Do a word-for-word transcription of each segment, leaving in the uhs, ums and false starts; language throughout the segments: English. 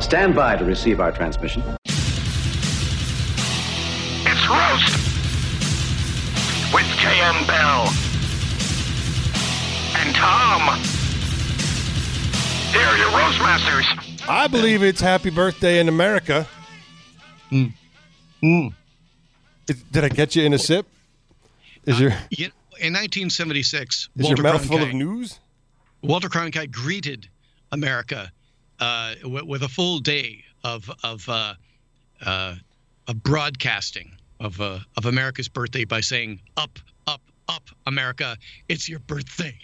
Stand by to receive our transmission. It's Roast with K M Bell and Tom. Here are your Roast Masters. I believe it's Happy Birthday in America. Mm. Mm. Is, did I get you in a sip? Is your uh, you know, in nineteen seventy-six? Is Walter your mouth Cronkite, full of news? Walter Cronkite greeted America uh, with, with a full day of of uh, uh, of broadcasting of uh, of America's birthday by saying, "Up, up, up, America! It's your birthday."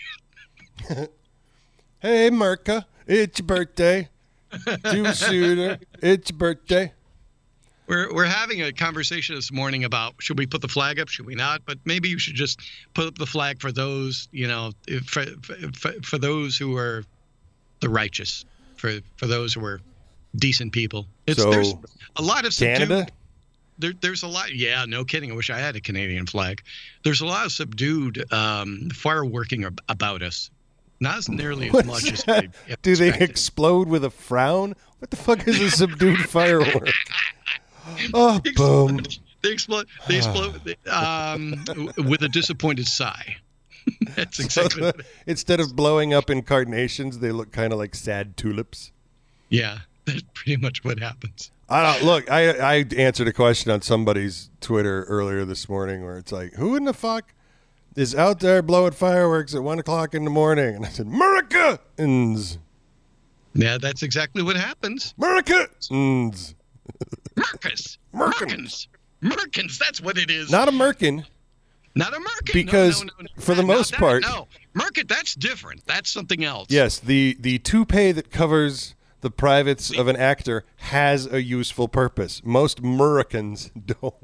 Hey, America, it's your birthday. Two shooter, it's your birthday. We're we're having a conversation this morning about should we put the flag up, should we not? But maybe you should just put up the flag for those, you know, for for, for those who are the righteous, for for those who are decent people. It's so, there's a lot of subdued, Canada. There, there's a lot. Yeah, no kidding. I wish I had a Canadian flag. There's a lot of subdued um, fireworking ab- about us. Not as nearly as What's much as that? we Do they expected. explode with a frown? What the fuck is a subdued firework? Oh, They boom. explode. They explode. They explode um, with a disappointed sigh. That's exactly. What it, Instead of blowing up in carnations, they look kind of like sad tulips. yeah, that's pretty much what happens. I don't look. I I answered a question on somebody's Twitter earlier this morning where it's like, who in the fuck is out there blowing fireworks at one o'clock in the morning? And I said, Americans. Yeah, that's exactly what happens. Americans. Merkins. Merkins. Merkins. Merkins. That's what it is. Not American. Not a Merkin. Because no, no, no, no. for the Not most that, part- no. Merkin, that's different. That's something else. Yes, the the toupee that covers the privates of an actor has a useful purpose. Most Americans don't.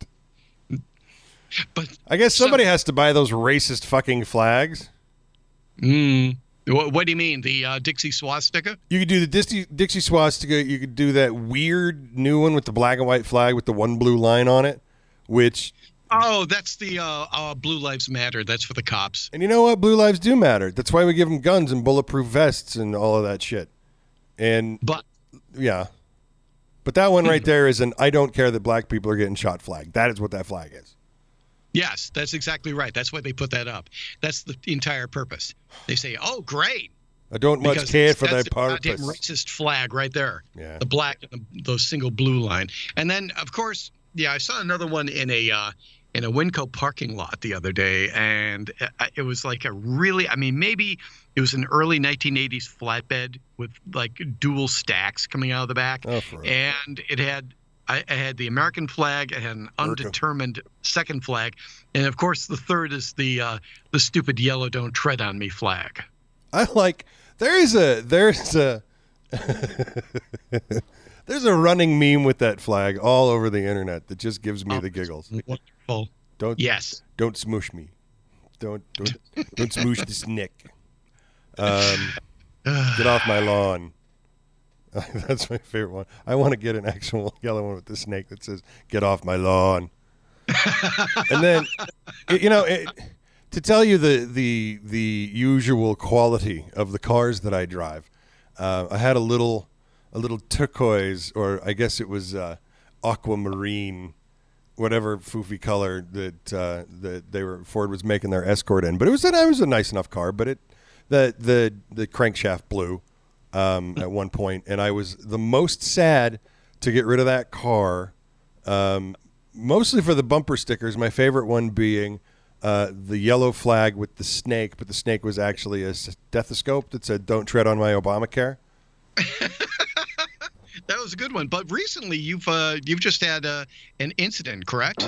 But I guess somebody some, has to buy those racist fucking flags. Mm, what, what do you mean? The uh, Dixie swastika? You could do the Dixie, Dixie swastika. You could do that weird new one with the black and white flag with the one blue line on it, which... Oh, that's the uh, uh, Blue Lives Matter. That's for the cops. And you know what? Blue lives do matter. That's why we give them guns and bulletproof vests and all of that shit. And, But yeah. But that one right there is an I don't care that black people are getting shot flag. That is what that flag is. yes, that's exactly right. That's why they put that up. That's the entire purpose. They say, "Oh, great." I don't much Because care for that's that the goddamn purpose. racist flag right there. Yeah. The black and the, the single blue line. And then, of course, yeah, I saw another one in a uh, in a Winco parking lot the other day, and it was like a really, I mean, maybe it was an early nineteen eighties flatbed with like dual stacks coming out of the back, Oh, for real. and it had. I, I had the American flag. I had an undetermined second flag, and of course, the third is the uh, the stupid yellow "Don't tread on me" flag. I like there's a there's a there's a running meme with that flag all over the internet that just gives me Oh, the giggles. Wonderful. Don't Yes. don't smoosh me. Don't don't don't smoosh this neck. Um, get off my lawn. That's my favorite one. I want to get an actual yellow one with the snake that says "Get off my lawn." And then, it- you know, it, to tell you the the the usual quality of the cars that I drive, uh, I had a little a little turquoise, or I guess it was uh, aquamarine, whatever foofy color that uh, that they were Ford was making their Escort in. But it was a, it was a nice enough car. But it the the the crankshaft blew um, at one point, and I was the most sad to get rid of that car. Um, mostly for the bumper stickers. My favorite one being uh, the yellow flag with the snake, but the snake was actually a stethoscope that said "Don't tread on my Obamacare." That was a good one. But recently, you've uh, you've just had uh, an incident, correct?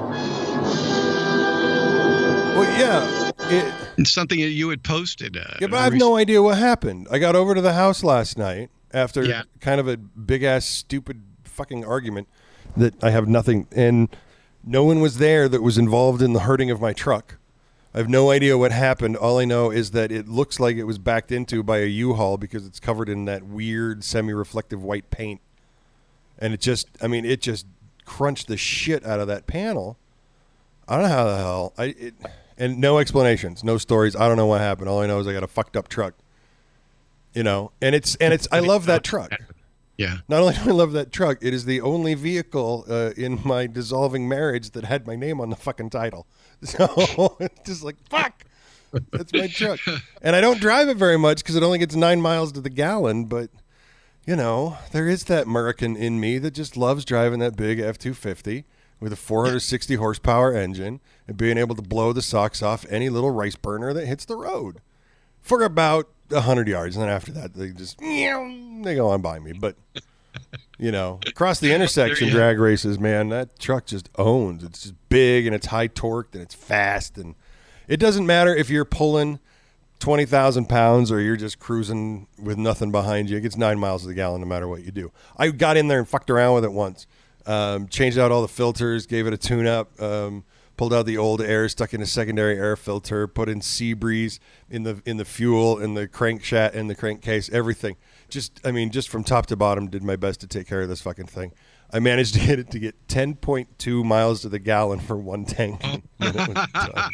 Well, yeah. It, It's something that you had posted. Uh, yeah, but I have no idea what happened. I got over to the house last night after Yeah. kind of a big-ass, stupid fucking argument that I have nothing, and no one was there that was involved in the hurting of my truck. I have no idea what happened. All I know is that it looks like it was backed into by a U-Haul because it's covered in that weird semi-reflective white paint. And it just, I mean, it just crunched the shit out of that panel. I don't know how the hell. I it, and no explanations, no stories. I don't know what happened. All I know is I got a fucked up truck. You know, and it's and it's. I love that truck. Yeah. Not only do I love that truck, it is the only vehicle uh, in my dissolving marriage that had my name on the fucking title. So it's just like, fuck, that's my truck. And I don't drive it very much because it only gets nine miles to the gallon. But, you know, there is that American in me that just loves driving that big F two fifty with a four hundred sixty horsepower engine and being able to blow the socks off any little rice burner that hits the road for about one hundred yards. And then after that, they just, they go on by me. But, you know, across the intersection drag races, man, that truck just owns. It's just big and it's high torqued and it's fast. And it doesn't matter if you're pulling twenty thousand pounds or you're just cruising with nothing behind you. It gets nine miles to the gallon no matter what you do. I got in there and fucked around with it once. Um, changed out all the filters, gave it a tune-up, um, pulled out the old air, stuck in a secondary air filter, put in Seabreeze in the in the fuel, in the crankshaft, in the crankcase, everything. Just, I mean, just from top to bottom, did my best to take care of this fucking thing. I managed to get it to get ten point two miles to the gallon for one tank. And it was done.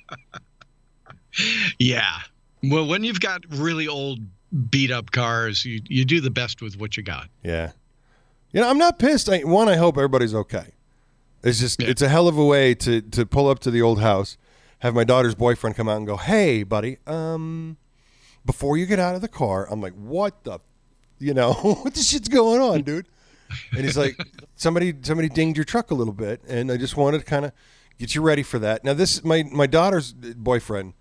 Yeah. Well, when you've got really old, beat-up cars, you, you do the best with what you got. Yeah. You know, I'm not pissed. I, one, I hope everybody's okay. It's just, Yeah. it's a hell of a way to, to pull up to the old house, have my daughter's boyfriend come out and go, hey, buddy, um, before you get out of the car, I'm like, what the, you know, what the shit's going on, dude? And he's like, somebody somebody dinged your truck a little bit, and I just wanted to kind of get you ready for that. Now, this, my, my daughter's boyfriend,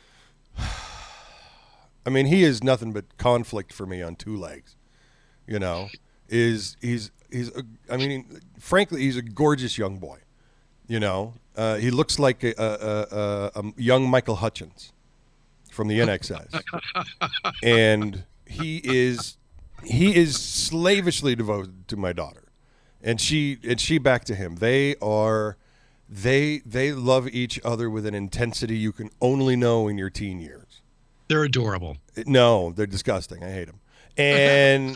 I mean, he is nothing but conflict for me on two legs, you know. Is he's he's a, I mean, frankly, he's a gorgeous young boy. You know, uh, he looks like a, a, a, a young Michael Hutchins from the N X S, and he is he is slavishly devoted to my daughter, and she and she back to him. They are they they love each other with an intensity you can only know in your teen years. They're adorable. No, they're disgusting. I hate them, and.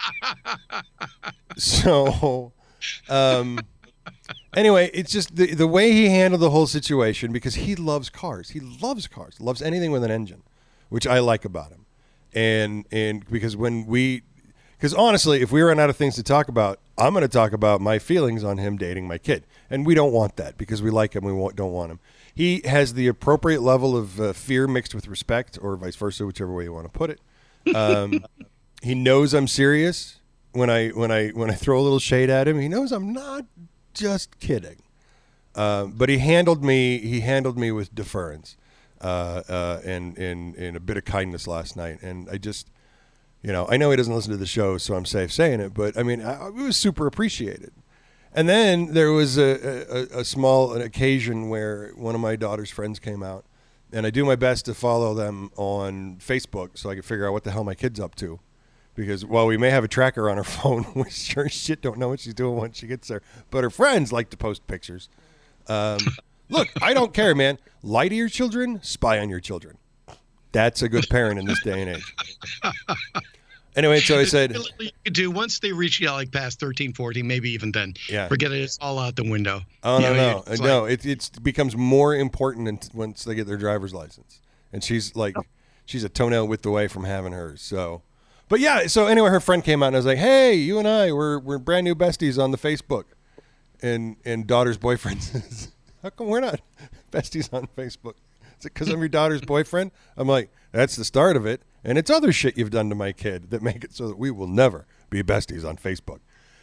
So, um, anyway, it's just the the way he handled the whole situation, because he loves cars. He loves cars. Loves anything with an engine, which I like about him. And and because when we, because honestly, if we run out of things to talk about, I'm going to talk about my feelings on him dating my kid, and we don't want that because we like him. We want, don't want him. He has the appropriate level of uh, fear mixed with respect, or vice versa, whichever way you want to put it. Um, He knows I'm serious when I when I when I throw a little shade at him. He knows I'm not just kidding. Uh, but he handled me. He handled me with deference uh, uh, and, and and a bit of kindness last night. And I just, you know, I know he doesn't listen to the show, so I'm safe saying it. But I mean, I, it was super appreciated. And then there was a, a, a small an occasion where one of my daughter's friends came out, and I do my best to follow them on Facebook so I can figure out what the hell my kid's up to. Because while we may have a tracker on her phone, we sure as shit don't know what she's doing once she gets there. But her friends like to post pictures. Um, look, I don't care, man. Lie to your children, spy on your children. That's a good parent in this day and age. Anyway, so I said, You could do once they reach, yeah, like past thirteen, fourteen, maybe even then. Yeah. Forget it. It's all out the window. oh, You no, know, no. it's No, like- it it's, becomes more important in, once they get their driver's license. And she's like, she's a toenail width away from having hers. So, but yeah, so anyway, her friend came out and I was like, hey, you and I, we're, we're brand new besties on the Facebook. And, and daughter's boyfriend says, how come we're not besties on Facebook? Is it because I'm your daughter's boyfriend? I'm like, that's the start of it. And it's other shit you've done to my kid that make it so that we will never be besties on Facebook.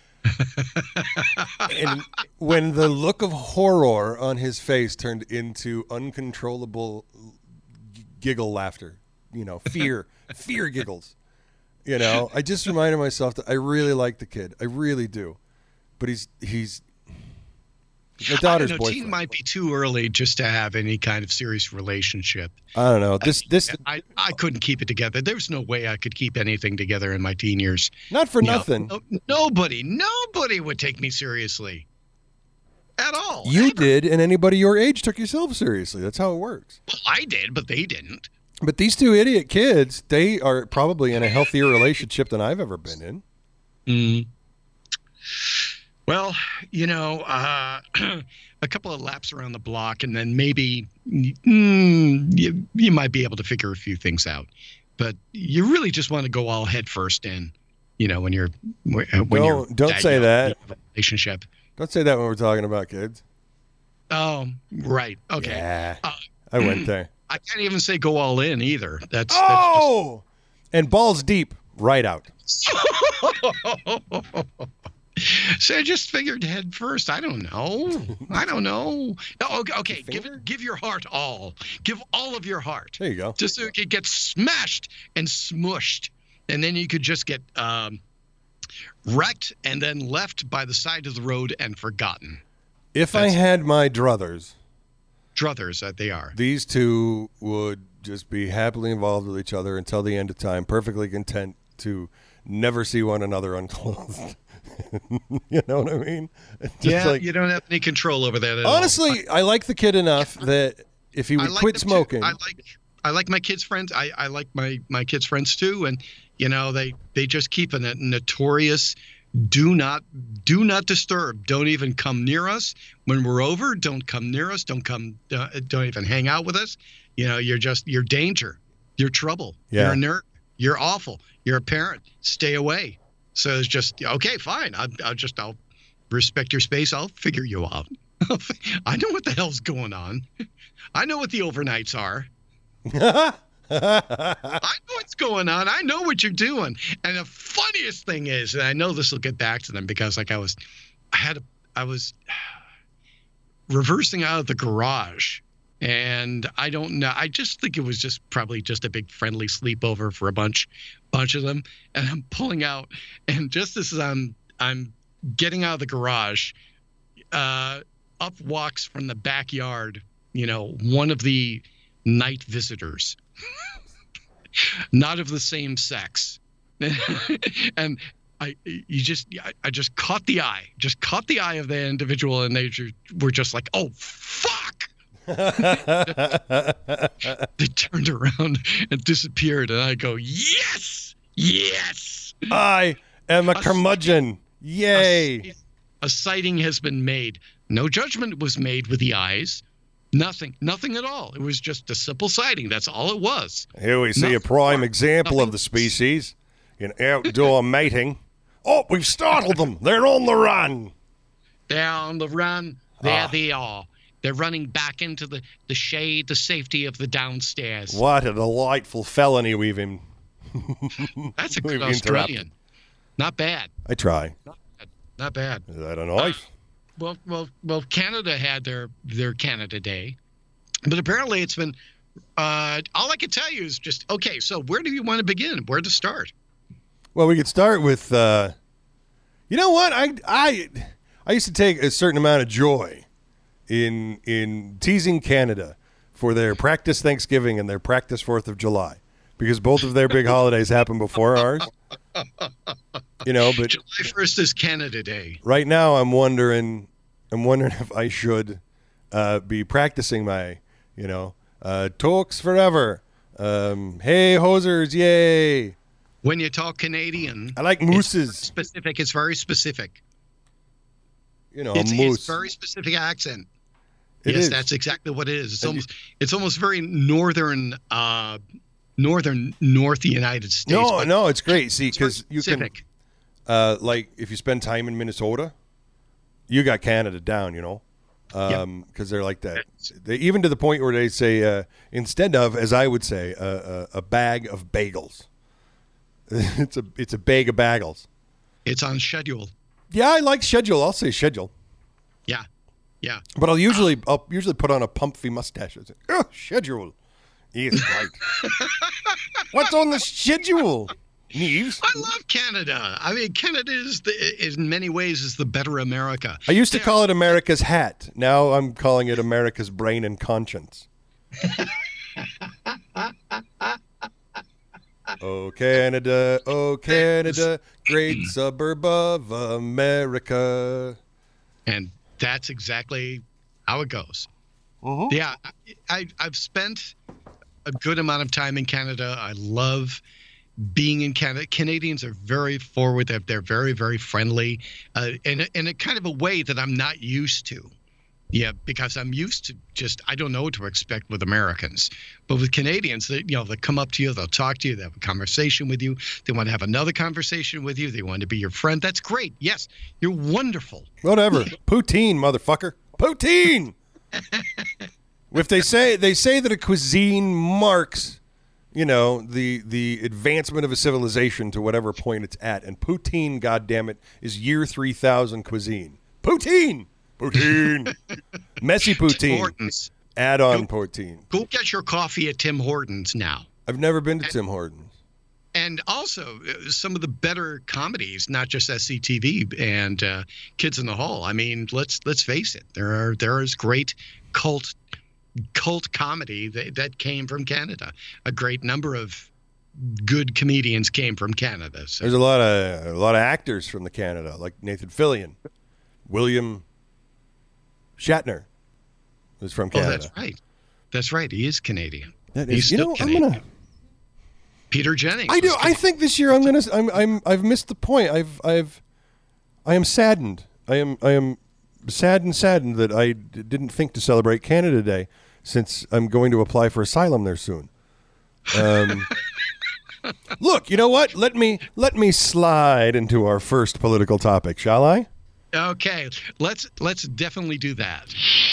And when the look of horror on his face turned into uncontrollable g- giggle laughter, you know, fear, fear giggles, you know, I just reminded myself that I really like the kid. I really do. But he's, he's, my daughter's I don't know, boyfriend. teen might be too early just to have any kind of serious relationship. I don't know. This, this, I, I couldn't keep it together. There's no way I could keep anything together in my teen years. not for You know, nothing. no- nobody, nobody would take me seriously at all. You ever. did, and anybody your age took yourself seriously. That's how it works. Well, I did, but they didn't. But these two idiot kids, they are probably in a healthier relationship than I've ever been in. Mm. Well, you know, uh, a couple of laps around the block, and then maybe mm, you, you might be able to figure a few things out. But you really just want to go all head first in. you know, when you're when you're Don't- don't say you know, that. you have a relationship. Don't say that when we're talking about kids. Oh, right. Okay. Yeah. Uh, I went there. I can't even say go all in either. That's Oh! And balls deep, right out. that's just. So I just figured head first. I don't know. I don't know. Oh, okay, okay. give finger? it. Give your heart all. Give all of your heart. There you go. Just so it could get smashed and smushed, and then you could just get um, wrecked and then left by the side of the road and forgotten. If I That's- had my druthers, Druthers that they are. these two would just be happily involved with each other until the end of time, perfectly content to never see one another unclothed. You know what I mean? It's just Yeah, like- you don't have any control over that at all. honestly, I like the kid enough that if he I would like quit them too. smoking, I like I like my kids' friends. I, I like my, my kids' friends too, and you know they, they just keep a notorious do not do not disturb. Don't even come near us when we're over. Don't come near us. Don't come. Uh, don't even hang out with us. You know, you're just you're danger. You're trouble. Yeah. You're a nerd. You're awful. You're a parent. Stay away. So it's just okay. Fine. I'll, I'll just I'll respect your space. I'll figure you out. I know what the hell's going on. I know what the overnights are. I know what's going on. I know what you're doing. And the funniest thing is, and I know this will get back to them because, like, I was, I had, a, I was reversing out of the garage, and I don't know. I just think it was just probably just a big friendly sleepover for a bunch, bunch of them. And I'm pulling out, and just as I'm, I'm getting out of the garage, uh, up walks from the backyard, you know, one of the night visitors. Not of the same sex. And I you just I, I just caught the eye, just caught the eye of the individual, and they ju- were just like, oh fuck. They turned around and disappeared, and I go, yes, yes. I am a A curmudgeon. Yay. A, a sighting has been made. No judgment was made with the eyes. Nothing, nothing at all. It was just a simple sighting. That's all it was. Here we see a Nothing prime more. example of Nothing the species in outdoor mating. Oh, we've startled them. They're on the run. They're on the run. There Ah. they are. They're running back into the, the shade, the safety of the downstairs. What a delightful felony we've in. That's a We've good Australian. Not bad. I try. Not bad. Is that a knife? Well, well, well. Canada had their their Canada Day, but apparently it's been. Uh, all I can tell you is just okay. So where do you want to begin? Where to start? Well, we could start with. Uh, you know what? I I I used to take a certain amount of joy in in teasing Canada for their practice Thanksgiving and their practice Fourth of July, because both of their big holidays happen before ours. You know, but July first is Canada Day. right now I'm wondering, I'm wondering if I should uh, be practicing my, you know, uh, talks forever. Um, hey, hosers, yay! When you talk Canadian, I like it's mooses. specific. It's very specific. You know, It's, a it's moose. very specific accent. It yes, is. that's exactly what it is. It's And almost it's almost very northern, uh, northern North United States. No, but no, it's great. See, it's very because you can, specific. uh, like, if you spend time in Minnesota, you got Canada down, you know, um, because they're like that. They, even to the point where they say, uh, instead of, as I would say, uh, a, a bag of bagels, it's a it's a bag of bagels. It's on schedule. Yeah, I like schedule. I'll say schedule, Yeah, yeah. but I'll usually I'll usually put on a pumpy mustache. I say, oh, schedule. Yes, right. What's on the schedule? Neves. I love Canada. I mean, Canada is, the, is in many ways is the better America. I used to There- call it America's hat. Now I'm calling it America's brain and conscience. Oh, Canada, oh, Canada, great suburb of America. And that's exactly how it goes. Mhm. Yeah, I, I, I've spent a good amount of time in Canada. I love being in Canada. Canadians are very forward. They're, they're very, very friendly uh, in, a, in a kind of a way that I'm not used to. Yeah, because I'm used to just, I don't know what to expect with Americans. But with Canadians, they, you know, they come up to you, they'll talk to you, they have a conversation with you. They want to have another conversation with you. They want to be your friend. That's great. Yes, you're wonderful. Whatever. Poutine, motherfucker. Poutine. If they say they say that a cuisine marks, you know, the the advancement of a civilization to whatever point it's at, and poutine, goddammit, is year three thousand cuisine. Poutine. Poutine. Messy Tim poutine. Hortons. Add-on Go- poutine. Go get your coffee at Tim Hortons now. I've never been to Tim Hortons. And also uh, some of the better comedies, not just S C T V and uh, Kids in the Hall. I mean, let's let's face it. There are there is great cult cult comedy that, that came from Canada. A great number of good comedians came from Canada. So. There's a lot of a lot of actors from the Canada, like Nathan Fillion, William Shatner was from Oh, Canada. that's right. That's right. He is Canadian. That He's is, you still know, I'm Canadian. gonna. Peter Jennings. I do. was I Canadian. think this year I'm gonna. I'm. I'm. I've missed the point. I've. I've. I am saddened. I am. I am sad and saddened that I d- didn't think to celebrate Canada Day, since I'm going to apply for asylum there soon. Um, look, you know what? Let me let me slide into our first political topic, shall I? Okay, let's let's definitely do that.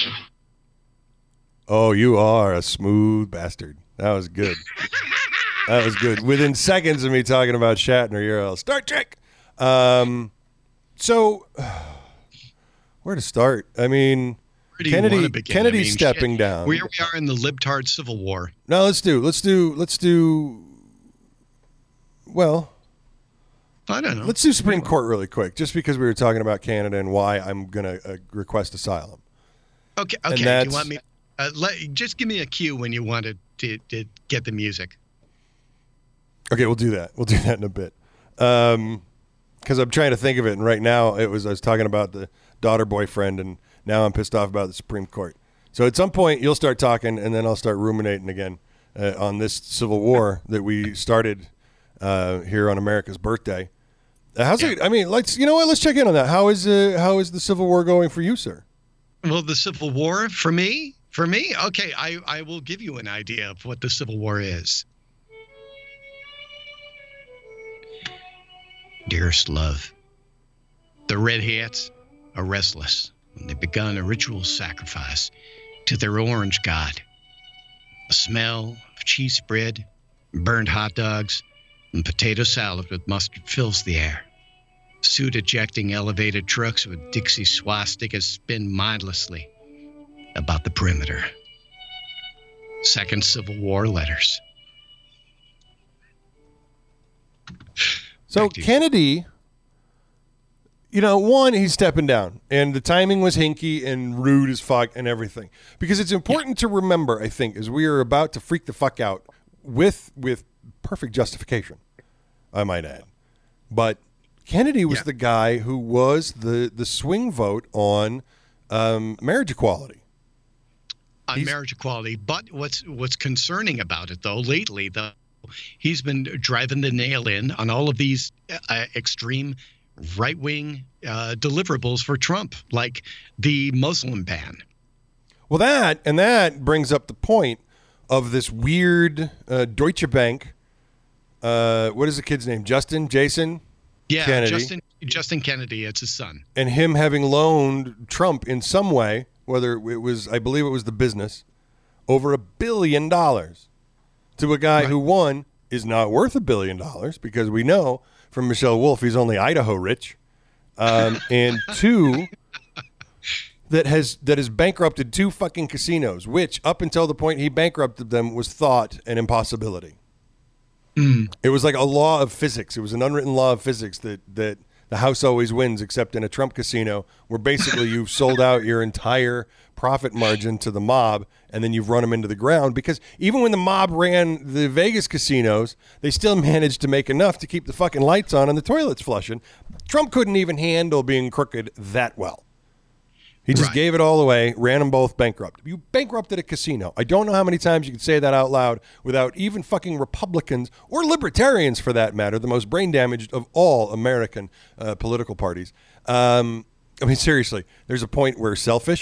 Oh, you are a smooth bastard. That was good. That was good. Within seconds of me talking about Shatner, you're all Star Trek. Um, so, where to start? I mean, Where do you Kennedy. wanna begin? Kennedy's I mean, stepping shit. down. Here we are in the libtard Civil War. No, let's do. Let's do. Let's do. Well, I don't know. let's do Supreme Court really quick, just because we were talking about Canada and why I'm gonna uh, request asylum. Okay, And okay. Do that's- you want me? Uh, let, just give me a cue when you wanted to, to get the music. Okay, we'll do that. We'll do that in a bit. Um, because I'm trying to think of it, and right now it was I was talking about the daughter boyfriend, and now I'm pissed off about the Supreme Court. So at some point you'll start talking, and then I'll start ruminating again uh, on this Civil War that we started uh, here on America's birthday. Uh, how's it? I mean, let's you know what? Let's check in on that. How is uh, how is the Civil War going for you, sir? Well, the Civil War for me, for me, okay. I I will give you an idea of what the Civil War is. Dearest love, the Red Hats are restless when they've begun a ritual sacrifice to their orange god. The smell of cheese bread, burned hot dogs, and potato salad with mustard fills the air. Suit ejecting elevated trucks with Dixie swastikas spin mindlessly about the perimeter. Second Civil War letters. So Back to you. Kennedy, you know, one, he's stepping down, and the timing was hinky and rude as fuck and everything. Because it's important to remember, I think, as we are about to freak the fuck out with with perfect justification, I might add. But Kennedy was Yeah. the guy who was the the swing vote on um, marriage equality. On He's- marriage equality. But what's what's concerning about it, though, lately, though, he's been driving the nail in on all of these uh, extreme right-wing uh, deliverables for Trump, like the Muslim ban. Well, that and that brings up the point of this weird uh, Deutsche Bank. Uh, what is the kid's name? Justin, Jason, Yeah, Kennedy. Justin Justin Kennedy, it's his son. and him having loaned Trump in some way, whether it was, I believe it was the business, over a billion dollars to a guy Right. who, one, is not worth a billion dollars because we know from Michelle Wolf he's only Idaho rich, um, and two, that has that has bankrupted two fucking casinos, which up until the point he bankrupted them was thought an impossibility. It was like a law of physics. It was an unwritten law of physics that that the house always wins, except in a Trump casino, where basically you've sold out your entire profit margin to the mob, and then you've run them into the ground. Because even when the mob ran the Vegas casinos, they still managed to make enough to keep the fucking lights on and the toilets flushing. Trump couldn't even handle being crooked that well. He just Right. gave it all away, ran them both bankrupt. You bankrupted a casino. I don't know how many times you can say that out loud without even fucking Republicans or libertarians, for that matter, the most brain damaged of all American uh, political parties. Um, I mean, seriously, there's a point where selfish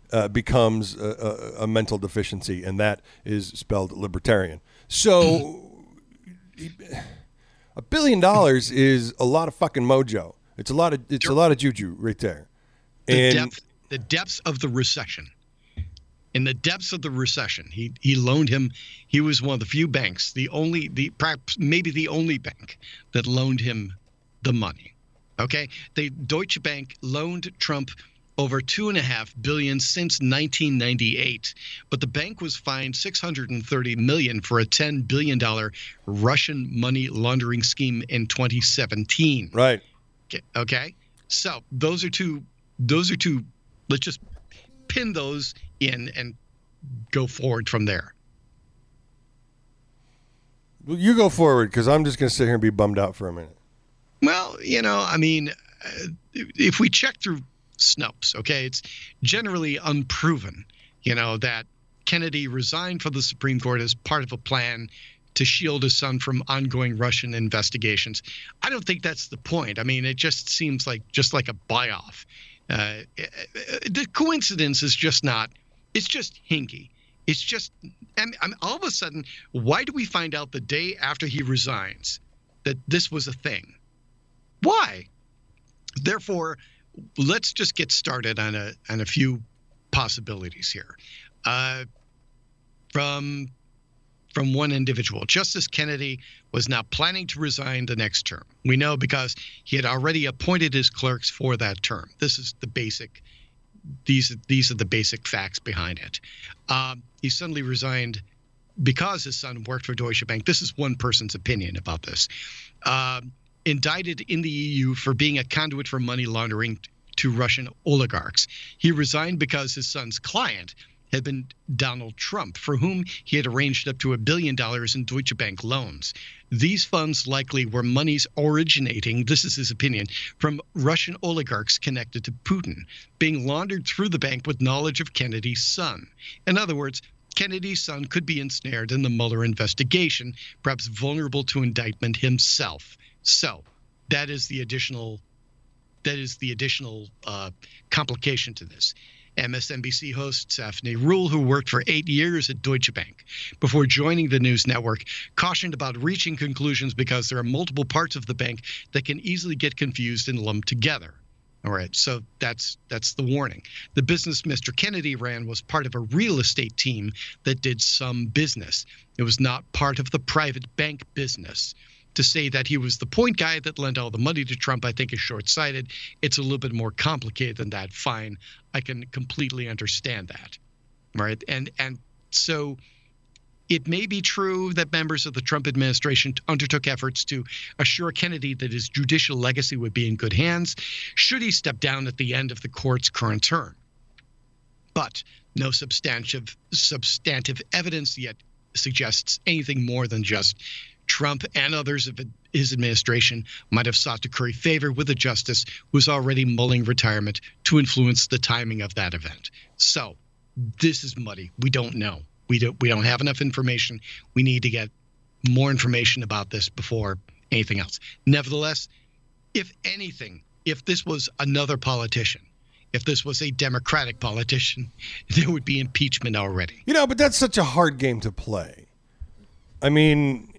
uh, becomes a, a, a mental deficiency, and that is spelled libertarian. So a billion dollars is a lot of fucking mojo. It's a lot of it's a lot of juju right there. The and depth, the depths of the recession. In the depths of the recession, he he loaned him. He was one of the few banks, the only, the perhaps maybe the only bank that loaned him the money. Okay, the Deutsche Bank loaned Trump over two and a half billion since nineteen ninety-eight, but the bank was fined six hundred thirty million for a ten billion dollar Russian money laundering scheme in twenty seventeen. Right. Okay. Okay. So those are two. Those are two. Let's just pin those in and go forward from there. Well, you go forward, because I'm just going to sit here and be bummed out for a minute. Well, you know, I mean, uh, if we check through Snopes, okay, it's generally unproven, you know, that Kennedy resigned from the Supreme Court as part of a plan to shield his son from ongoing Russian investigations. I don't think that's the point. I mean, it just seems like just like a buy-off. Uh, the coincidence is just not, it's just hinky. It's just, and, and all of a sudden, why do we find out the day after he resigns that this was a thing? Why? Therefore, let's just get started on a on a few possibilities here. Uh, from from one individual, Justice Kennedy was now planning to resign the next term. We know because he had already appointed his clerks for that term. This is the basic. These these are the basic facts behind it. Um, he suddenly resigned because his son worked for Deutsche Bank. This is one person's opinion about this. Um, indicted in the E U for being a conduit for money laundering to Russian oligarchs. He resigned because his son's client had been Donald Trump, for whom he had arranged up to a billion dollars in Deutsche Bank loans. These funds likely were monies originating, this is his opinion, from Russian oligarchs connected to Putin, being laundered through the bank with knowledge of Kennedy's son. In other words, Kennedy's son could be ensnared in the Mueller investigation, perhaps vulnerable to indictment himself. So that is the additional, that is the additional uh, complication to this. M S N B C host Safney Rule, who worked for eight years at Deutsche Bank before joining the news network, cautioned about reaching conclusions because there are multiple parts of the bank that can easily get confused and lumped together. All right, so that's that's the warning. The business Mister Kennedy ran was part of a real estate team that did some business. It was not part of the private bank business. To say that he was the point guy that lent all the money to Trump, I think, is short-sighted. It's a little bit more complicated than that. Fine, I can completely understand that, right? And and so it may be true that members of the Trump administration undertook efforts to assure Kennedy that his judicial legacy would be in good hands should he step down at the end of the court's current term. But no substantive substantive evidence yet suggests anything more than just Trump and others of his administration might have sought to curry favor with a justice who was already mulling retirement to influence the timing of that event. So this is muddy. We don't know. We don't we don't have enough information. We need to get more information about this before anything else. Nevertheless, if anything, if this was another politician, if this was a Democratic politician, there would be impeachment already. You know, but that's such a hard game to play. I mean,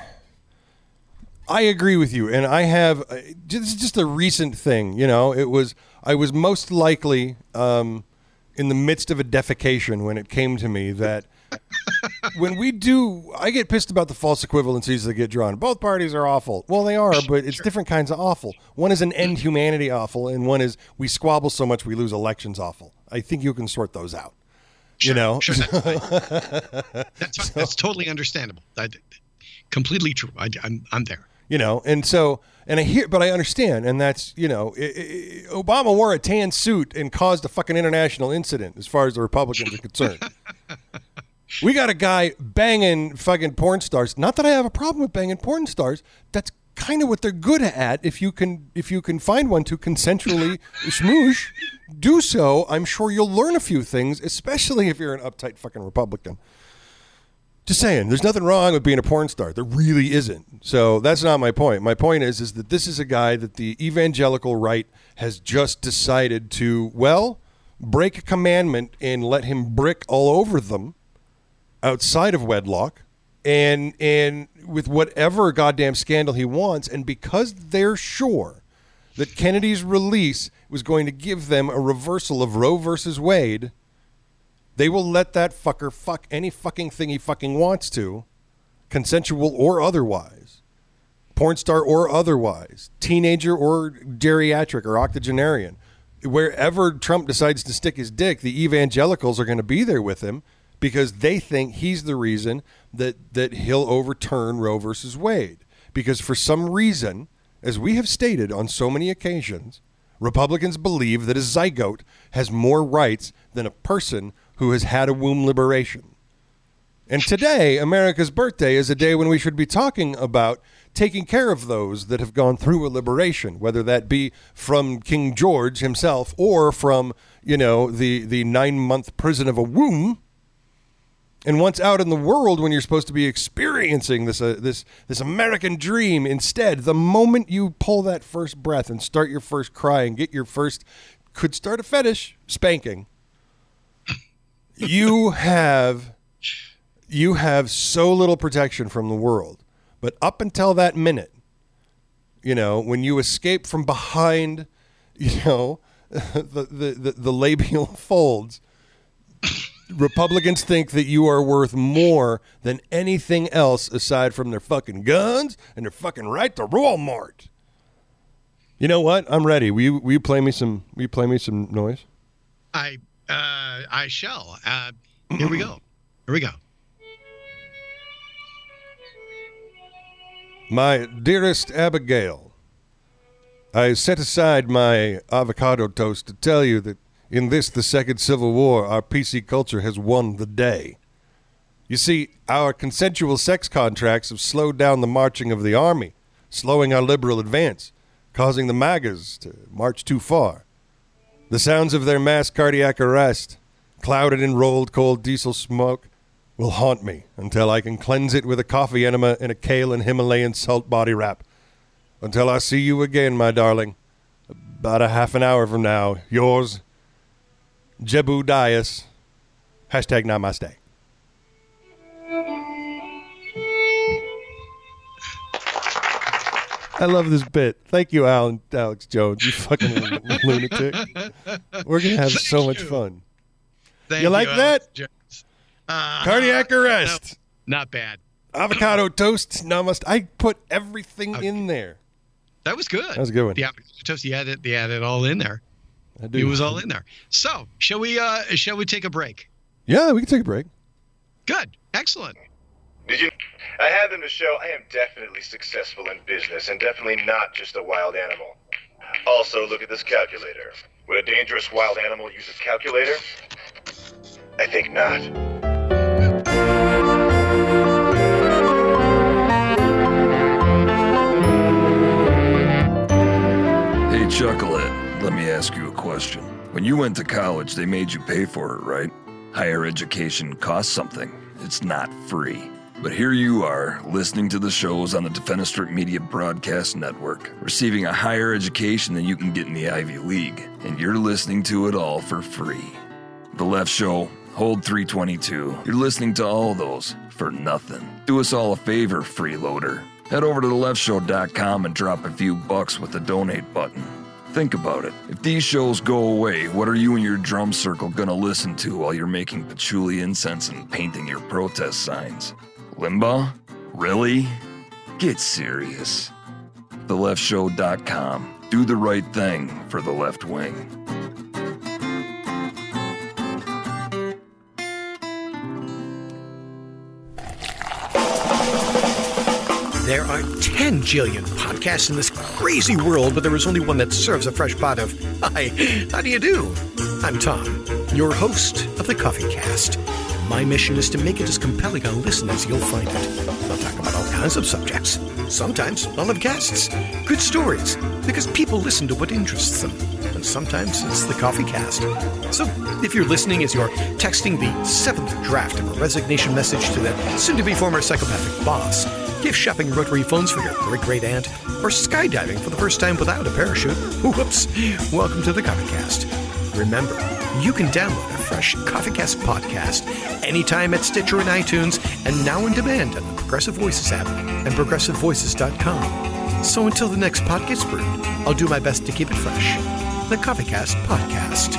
I agree with you, and I have uh, this is just a recent thing. You know, it was I was most likely um, in the midst of a defecation when it came to me that when we do, I get pissed about the false equivalencies that get drawn. Both parties are awful. Well, they are, but it's different kinds of awful. One is an end humanity awful, and one is we squabble so much we lose elections awful. I think you can sort those out. Sure, you know, sure, that's, that's, that's totally understandable. I, completely true. I, I'm I'm there. You know, and so, and I hear, but I understand, and that's, you know, it, it, Obama wore a tan suit and caused a fucking international incident as far as the Republicans are concerned. We got a guy banging fucking porn stars. Not that I have a problem with banging porn stars. That's kind of what they're good at. If you can, if you can find one to consensually smoosh, do so. I'm sure you'll learn a few things, especially if you're an uptight fucking Republican. Just saying, there's nothing wrong with being a porn star. There really isn't. So that's not my point. My point is, is that this is a guy that the evangelical right has just decided to, well, break a commandment and let him brick all over them outside of wedlock and and with whatever goddamn scandal he wants. And because they're sure that Kennedy's release was going to give them a reversal of Roe versus Wade, they will let that fucker fuck any fucking thing he fucking wants to, consensual or otherwise, porn star or otherwise, teenager or geriatric or octogenarian. Wherever Trump decides to stick his dick, the evangelicals are going to be there with him because they think he's the reason that, that he'll overturn Roe versus Wade. Because for some reason, as we have stated on so many occasions, Republicans believe that a zygote has more rights than a person who has had a womb liberation. And today, America's birthday, is a day when we should be talking about taking care of those that have gone through a liberation, whether that be from King George himself or from, you know, the, the nine-month prison of a womb. And once out in the world, when you're supposed to be experiencing this uh, this this American dream, instead, the moment you pull that first breath and start your first cry and get your first, could start a fetish, spanking, you have you have so little protection from the world. But up until that minute, you know, when you escape from behind, you know, the the, the, the labial folds, Republicans think that you are worth more than anything else aside from their fucking guns and their fucking right to Walmart. You know what? I'm ready. Will you, will you play me some? Will you play me some noise? I uh, I shall. Uh, here we go. Here we go. My dearest Abigail, I set aside my avocado toast to tell you that in this, the Second Civil War, our P C culture has won the day. You see, our consensual sex contracts have slowed down the marching of the army, slowing our liberal advance, causing the MAGAs to march too far. The sounds of their mass cardiac arrest, clouded in rolled cold diesel smoke, will haunt me until I can cleanse it with a coffee enema and a kale and Himalayan salt body wrap. Until I see you again, my darling, about a half an hour from now, yours, Jebu Dias, hashtag Namaste. I love this bit. Thank you, Alan, Alex Jones, you fucking lunatic. We're going to have Thank so much you. fun. Thank You like Alex that? Jones. Uh, Cardiac arrest. No, not bad. Avocado toast, namaste. I put everything Okay. in there. That was good. That was a good one. The avocado toast, you had it, you had it all in there. I do. It was all in there. So, shall we? Uh, shall we take a break? Yeah, we can take a break. Good. Excellent. Did you? I have them to show I am definitely successful in business and definitely not just a wild animal. Also, look at this calculator. Would a dangerous wild animal use a calculator? I think not. Hey, Chucklehead, let me ask you a question. When you went to college, they made you pay for it, right? Higher education costs something. It's not free. But here you are, listening to the shows on the Defenestrate Media Broadcast Network, receiving a higher education than you can get in the Ivy League, and you're listening to it all for free. The Left Show, Hold three twenty-two. You're listening to all those for nothing. Do us all a favor, freeloader. Head over to the left show dot com and drop a few bucks with the donate button. Think about it. If these shows go away, what are you and your drum circle gonna listen to while you're making patchouli incense and painting your protest signs? Limbaugh? Really? Get serious. the left show dot com. Do the right thing for the left wing. There are ten jillion podcasts in this crazy world, but there is only one that serves a fresh pot of, hi, how do you do? I'm Tom, your host of the Coffee Cast. My mission is to make it as compelling a listen as you'll find it. I'll talk about all kinds of subjects. Sometimes I'll have guests. Good stories, because people listen to what interests them. And sometimes it's the Coffee Cast. So if you're listening as you're texting the seventh draft of a resignation message to that soon-to-be former psychopathic boss, gift shopping rotary phones for your great-great-aunt, or skydiving for the first time without a parachute, whoops, welcome to the Coffee Cast. Remember, you can download a fresh CoffeeCast podcast anytime at Stitcher and iTunes, and now on demand on the Progressive Voices app and progressive voices dot com. So until the next pod gets brewed, I'll do my best to keep it fresh. The CoffeeCast Podcast.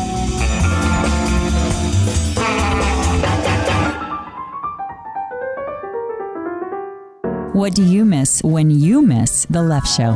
What do you miss when you miss The Left Show?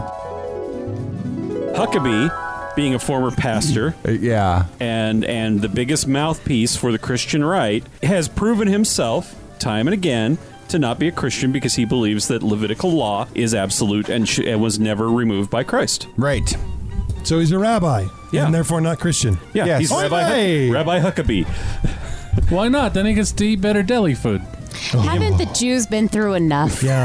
Huckabee, being a former pastor, Uh, yeah. and and the biggest mouthpiece for the Christian right, has proven himself time and again to not be a Christian because he believes that Levitical law is absolute and, sh- and was never removed by Christ. Right. So he's a rabbi, Yeah. and therefore not Christian. Yeah, Yes. he's Oy Rabbi, vey! Huck- Rabbi Huckabee. Why not? Then he gets to eat better deli food. Haven't the Jews been through enough? Yeah.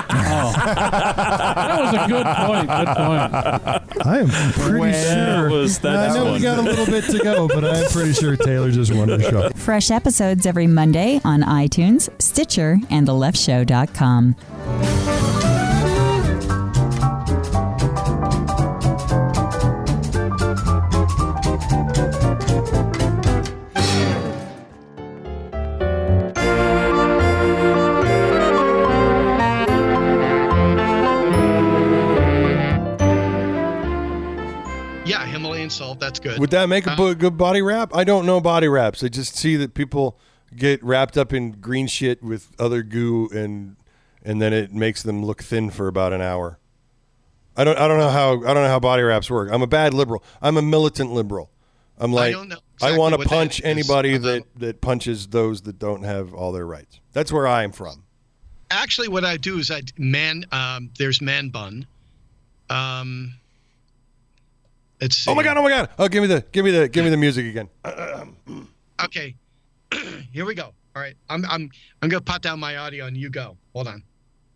That was a good point. Good point. I am pretty Well, sure. That was- I that's know one. we got a little bit to go, but I'm pretty sure Taylor just won the show. Fresh episodes every Monday on iTunes, Stitcher, and the left show dot com. Yeah, Himalayan salt. That's good. Would that make a Uh, bo- good body wrap? I don't know body wraps. I just see that people get wrapped up in green shit with other goo, and and then it makes them look thin for about an hour. I don't. I don't know how. I don't know how body wraps work. I'm a bad liberal. I'm a militant liberal. I'm like. don't know I exactly want to what that punch is. anybody Um, that that punches those that don't have all their rights. That's where I'm from. Actually, what I do is I man. Um, there's man bun. Um. Let's see. Oh my god! Oh my god! Oh, give me the give me the give me the music again. Okay. Here we go. All right. I'm I'm I'm gonna pot down my audio and you go. Hold on.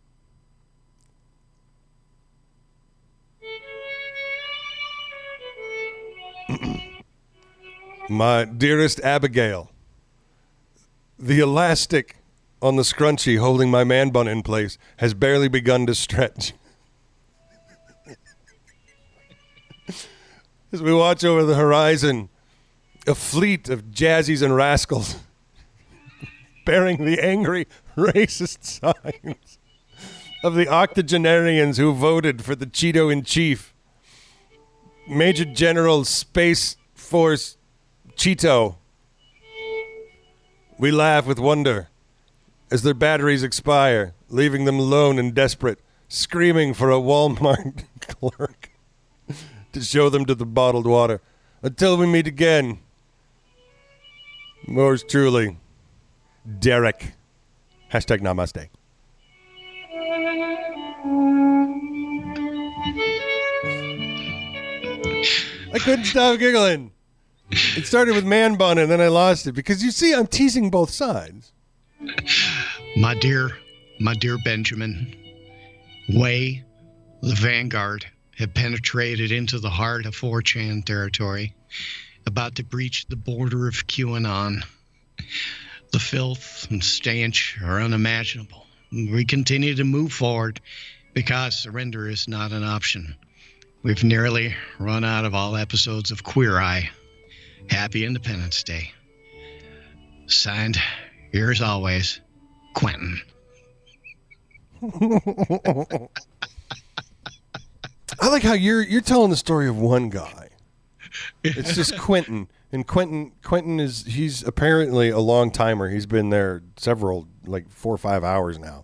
My dearest Abigail, the elastic on the scrunchie holding my man bun in place has barely begun to stretch. As we watch over the horizon, a fleet of jazzies and rascals bearing the angry, racist signs of the octogenarians who voted for the Cheeto-in-Chief, Major General Space Force Cheeto. We laugh with wonder as their batteries expire, leaving them alone and desperate, screaming for a Walmart clerk to show them to the bottled water. Until we meet again, yours truly, Derek. Hashtag namaste. I couldn't stop giggling. It started with man bun and then I lost it because you see I'm teasing both sides. My dear, my dear Benjamin, Way, the Vanguard, have penetrated into the heart of four chan territory, about to breach the border of QAnon. The filth and stench are unimaginable. We continue to move forward because surrender is not an option. We've nearly run out of all episodes of Queer Eye. Happy Independence Day. Signed, yours always, Quentin. I like how you're you're telling the story of one guy. It's just Quentin, and Quentin Quentin is he's apparently a long timer. He's been there several, like four or five hours now.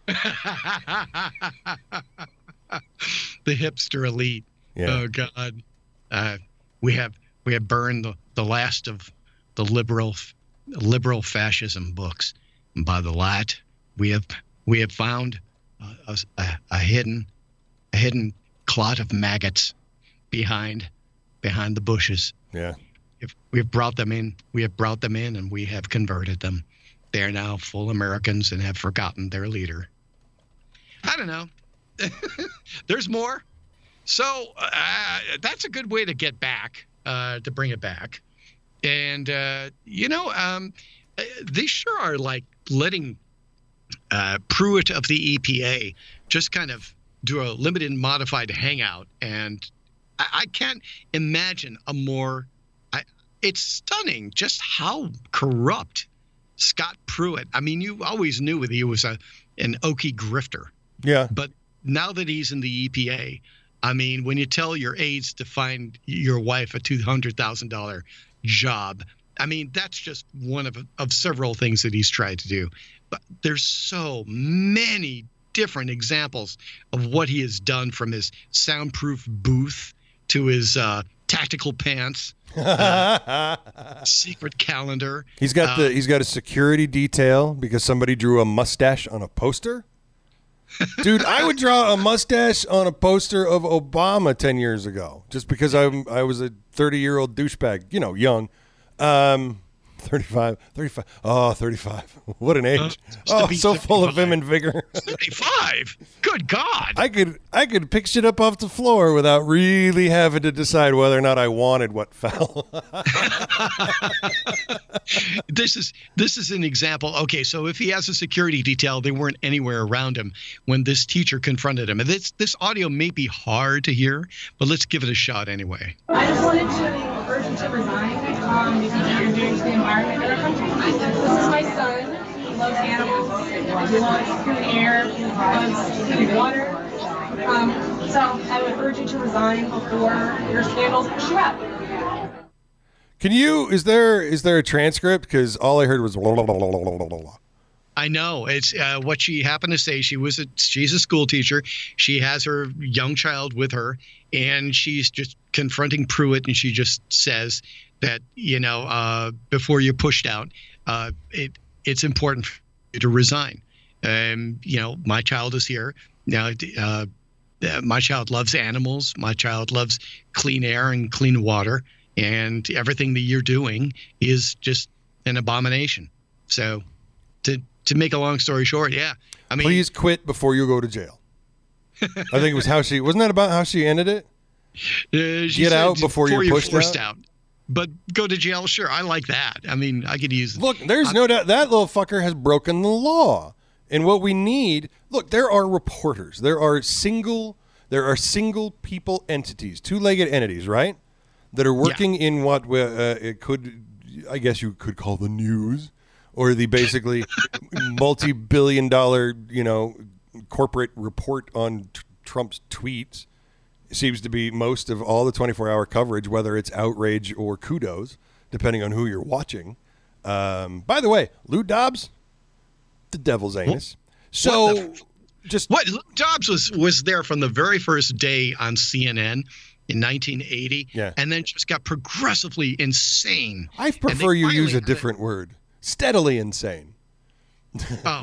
The hipster elite. Yeah. Oh God, uh, we have we have burned the, the last of the liberal liberal fascism books. And by the light, we have we have found a, a, a hidden a hidden clot of maggots behind behind the bushes. Yeah. If we have brought them in, we have brought them in, and we have converted them. They are now full Americans and have forgotten their leader. I don't know. There's more. So uh, that's a good way to get back, uh, to bring it back. And, uh, you know, um, they sure are like letting uh, Pruitt of the E P A just kind of do a limited and modified hangout. And I, I can't imagine a more it's stunning just how corrupt Scott Pruitt. I mean, you always knew that he was a an Okie grifter. Yeah. But now that he's in the E P A, I mean, when you tell your aides to find your wife a two hundred thousand dollars job, I mean, that's just one of of several things that he's tried to do. But there's so many different examples of what he has done, from his soundproof booth to his uh, tactical pants, uh, secret calendar. He's got uh, the he's got a security detail because somebody drew a mustache on a poster. Dude, I would draw a mustache on a poster of Obama ten years ago just because I'm I was a thirty-year-old douchebag, you know, young. Um, thirty-five, thirty-five. Oh, thirty-five. What an age. Uh, oh, so full of vim and vigor. thirty-five? Good God. I could I could pick shit up off the floor without really having to decide whether or not I wanted what fell. This is this is an example. Okay, so if he has a security detail, they weren't anywhere around him when this teacher confronted him. And this this audio may be hard to hear, but let's give it a shot anyway. I just wanted to urge you to resign um, because you're doing to the environment in our country. This is my son. He loves animals. He loves clean air. He loves clean water. Um, so I would urge you to resign before your scandals push you out. Can you, is there is there a transcript? Because all I heard was blah, blah, blah, blah, blah, blah, blah. I know. It's uh, what she happened to say. She was a, she's a school teacher. She has her young child with her, and she's just confronting Pruitt, and she just says that, you know, uh, before you're pushed out, uh, it it's important for you to resign. Um, you know, my child is here. Now, uh, my child loves animals. My child loves clean air and clean water. And everything that you're doing is just an abomination. So to to make a long story short, yeah. I mean, please quit before you go to jail. I think it was how she, wasn't that about how she ended it? Uh, she Get said out before, before you're you're pushed forced out. out. But go to jail, sure. I like that. I mean, I could use. Look, there's no doubt that little fucker has broken the law. And what we need, look, there are reporters. There are single, there are single people entities, two-legged entities, right? That are working yeah. in what uh, it could, I guess you could call the news, or the basically multi-billion dollar, you know, corporate report on t- Trump's tweets. It seems to be most of all the twenty-four hour coverage, whether it's outrage or kudos, depending on who you're watching. Um, by the way, Lou Dobbs, the devil's anus. So what the, just what Lou Dobbs was was there from the very first day on C N N. In nineteen eighty, yeah. and then just got progressively insane. I prefer you use a different word. Steadily insane. Oh,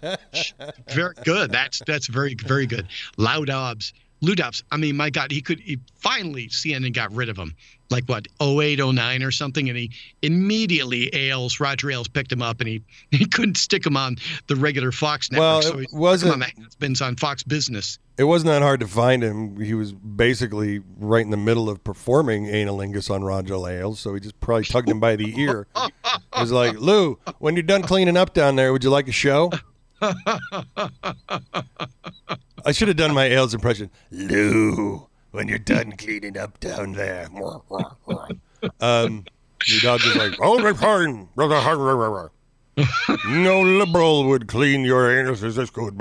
very good. That's that's very very good. Lou Dobbs, Lou Dobbs. I mean, my God, he could. He finally C N N got rid of him. Like what, oh eight, oh nine or something, and he immediately Ailes, Roger Ailes picked him up, and he, he couldn't stick him on the regular Fox network, well, so he wasn't, on the has-beens on Fox Business. It wasn't that hard to find him. He was basically right in the middle of performing Analingus on Roger Ailes, so he just probably tugged him by the ear. It was like, Lou, when you're done cleaning up down there, would you like a show? I should have done my Ailes impression. Lou, when you're done cleaning up down there. um, your dog was like, oh, my pardon. No liberal would clean your anuses this good.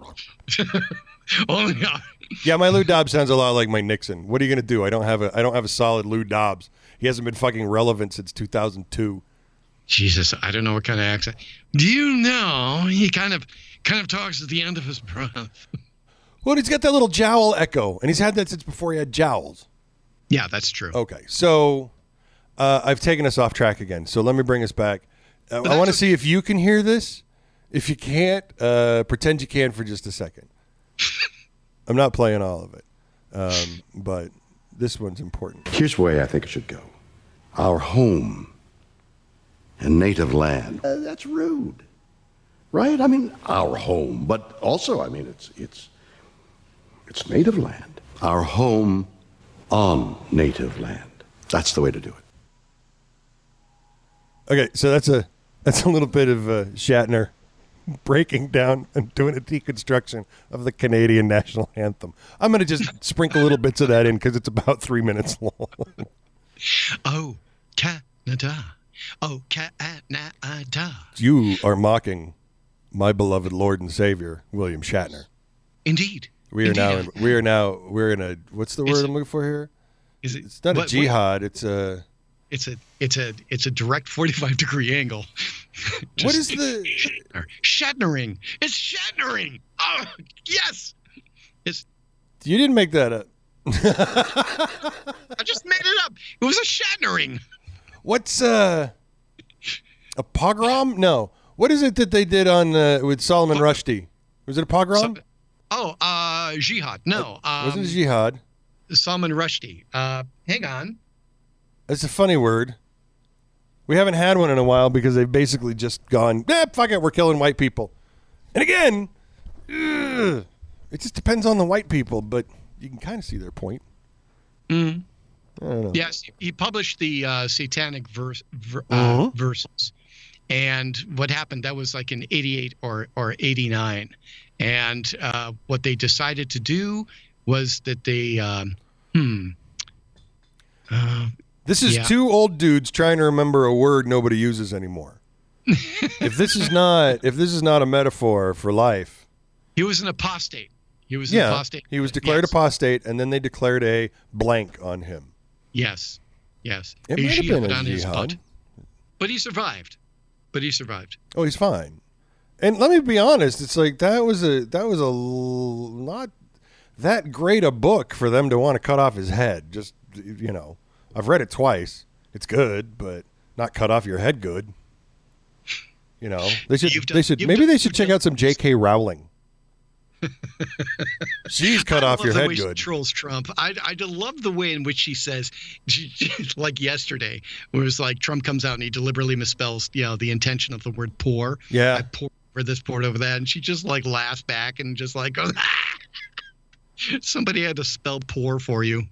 Oh, yeah. Yeah, my Lou Dobbs sounds a lot like my Nixon. What are you going to do? I don't have a I don't have a solid Lou Dobbs. He hasn't been fucking relevant since two thousand two. Jesus, I don't know what kind of accent. Do you know he kind of kind of talks at the end of his breath? Well, he's got that little jowl echo, and he's had that since before he had jowls. Yeah, that's true. Okay, so uh, I've taken us off track again, so let me bring us back. Uh, I want to see if you can hear this. If you can't, uh, pretend you can for just a second. I'm not playing all of it, um, but this one's important. Here's the way I think it should go. Our home and native land. Uh, that's rude, right? I mean, our home, but also, I mean, it's it's it's native land. Our home on native land. That's the way to do it. Okay, so that's a that's a little bit of uh, Shatner breaking down and doing a deconstruction of the Canadian national anthem. I'm going to just sprinkle little bits of that in because it's about three minutes long. Oh, Canada. Oh, Canada. You are mocking my beloved Lord and Savior, William Shatner. Indeed. We are Indeed. now. In, we are now. We're in a. What's the word Is I'm looking for here? Is it? It's not what- a jihad. It's a. It's a it's a it's a direct forty-five degree angle. What is the Shatner. Shatnering? It's Shatnering. Oh yes. It's. You didn't make that up. I just made it up. It was a Shatnering. What's uh a pogrom? No. What is it that they did on uh, with Solomon Rushdie? Was it a pogrom? Oh, uh, jihad. No, um, Wasn't it jihad? Salman Rushdie. Uh, hang on. It's a funny word. We haven't had one in a while because they've basically just gone, eh, fuck it, we're killing white people. And again, ugh, it just depends on the white people, but you can kind of see their point. Mm. I don't know. Yes, he published the uh, Satanic verse, ver, uh, Uh-huh. verses. And what happened, that was like in eighty-eight or, or eighty-nine. And uh, what they decided to do was that they, um, hmm. Uh, This is yeah. two old dudes trying to remember a word nobody uses anymore. if this is not if this is not a metaphor for life. He was an apostate. He was an Yeah, apostate. he was declared Yes. apostate, and then they declared a blank on him. Yes. Yes. It A might have been jihad a on his jihad. butt. But he survived. But he survived. Oh, he's fine. And let me be honest, it's like that was a that was a l- not that great a book for them to want to cut off his head. Just you know, I've read it twice. It's good, but not cut off your head good. You know, they should You've done- they should you've maybe done- they should check out some J K Rowling. She's cut I off love your the head way she good. trolls Trump. I I do love the way in which she says, like yesterday, where it was like Trump comes out and he deliberately misspells, you know, the intention of the word poor. Yeah. I poured over this, poured over that, and she just like laughs back and just like goes, somebody had to spell poor for you.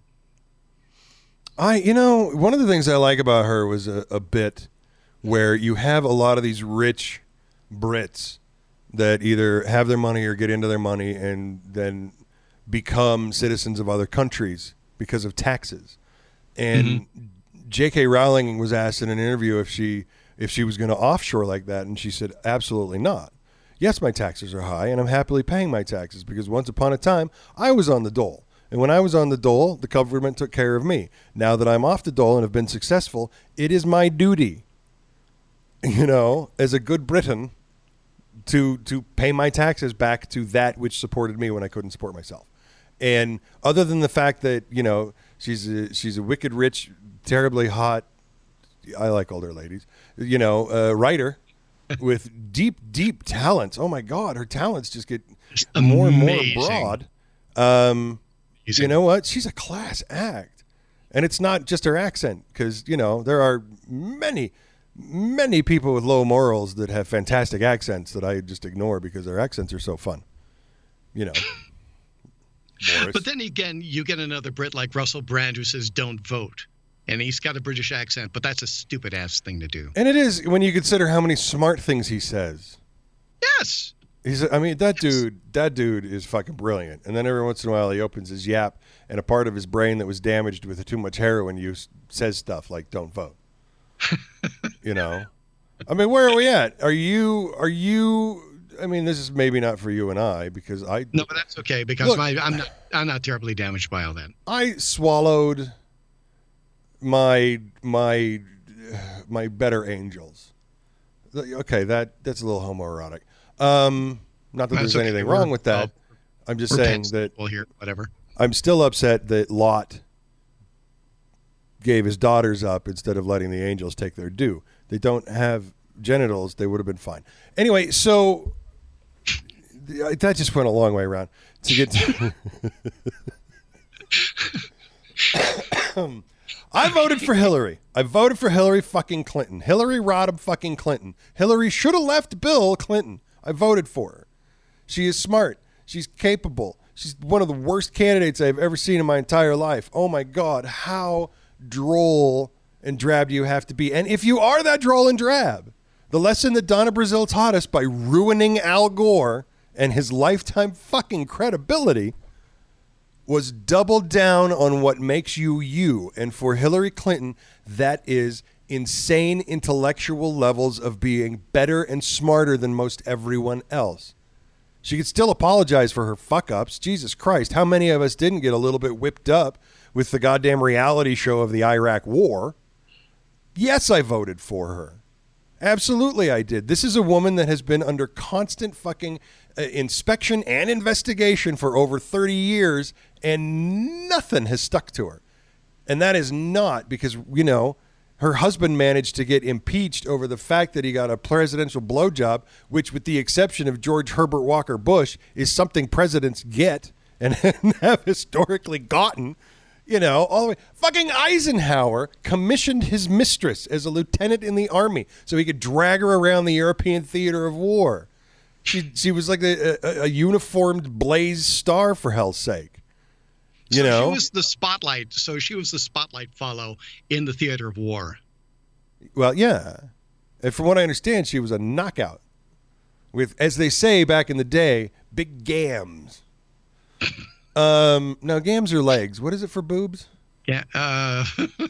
I, you know, one of the things I like about her was a, a bit where you have a lot of these rich Brits that either have their money or get into their money and then become citizens of other countries because of taxes. And J K. Rowling was asked in an interview if she if she was going to offshore like that, and she said, absolutely not. Yes, my taxes are high, and I'm happily paying my taxes because once upon a time, I was on the dole. And when I was on the dole, the government took care of me. Now that I'm off the dole and have been successful, it is my duty, you know, as a good Briton, to to pay my taxes back to that which supported me when I couldn't support myself. And other than the fact that, you know, she's a, she's a wicked rich, terribly hot, I like older ladies, you know, uh, writer with deep, deep talents. Oh, my God, her talents just get more and more Amazing. broad. Um, you know what? She's a class act. And it's not just her accent because, you know, there are many, many people with low morals that have fantastic accents that I just ignore because their accents are so fun. You know. Boris. But then again, you get another Brit like Russell Brand who says don't vote. And he's got a British accent, but that's a stupid ass thing to do. And it is when you consider how many smart things he says. Yes. He's, I mean, that dude, that dude is fucking brilliant. And then every once in a while he opens his yap and a part of his brain that was damaged with too much heroin use says stuff like don't vote. You know? I mean, where are we at? Are you, are you, I mean, this is maybe not for you and I because I. No, but that's okay because Look, my, I'm not I'm not terribly damaged by all that. I swallowed my my my better angels. Okay, that that's a little homoerotic. Um, not that That's there's okay. anything We're- wrong with that. uh, I'm just we're saying pets that people here, whatever. I'm still upset that Lot gave his daughters up instead of letting the angels take their due. They don't have genitals; they would have been fine. Anyway, so that just went a long way around to get to. I voted for Hillary. I voted for Hillary fucking Clinton. Hillary Rodham fucking Clinton. Hillary should have left Bill Clinton. I voted for her. She is smart. She's capable. She's one of the worst candidates I've ever seen in my entire life. Oh my God, how droll and drab do you have to be? And if you are that droll and drab, the lesson that Donna Brazile taught us by ruining Al Gore and his lifetime fucking credibility was double down on what makes you you. And for Hillary Clinton, that is insane intellectual levels of being better and smarter than most everyone else. She could still apologize for her fuck-ups. Jesus Christ, how many of us didn't get a little bit whipped up with the goddamn reality show of the Iraq War? Yes, I voted for her. Absolutely I did. This is a woman that has been under constant fucking uh, inspection and investigation for over thirty years, and nothing has stuck to her. And that is not because, you know, her husband managed to get impeached over the fact that he got a presidential blowjob, which, with the exception of George Herbert Walker Bush, is something presidents get and have historically gotten. You know, all the way. Fucking Eisenhower commissioned his mistress as a lieutenant in the army so he could drag her around the European theater of war. She she was like a, a, a uniformed blaze star, for hell's sake. You so know, she was the spotlight. So she was the spotlight follow in the theater of war. Well, yeah. And from what I understand, she was a knockout with, as they say back in the day, big gams. Um, no, gams are legs. What is it for boobs? Yeah. Uh,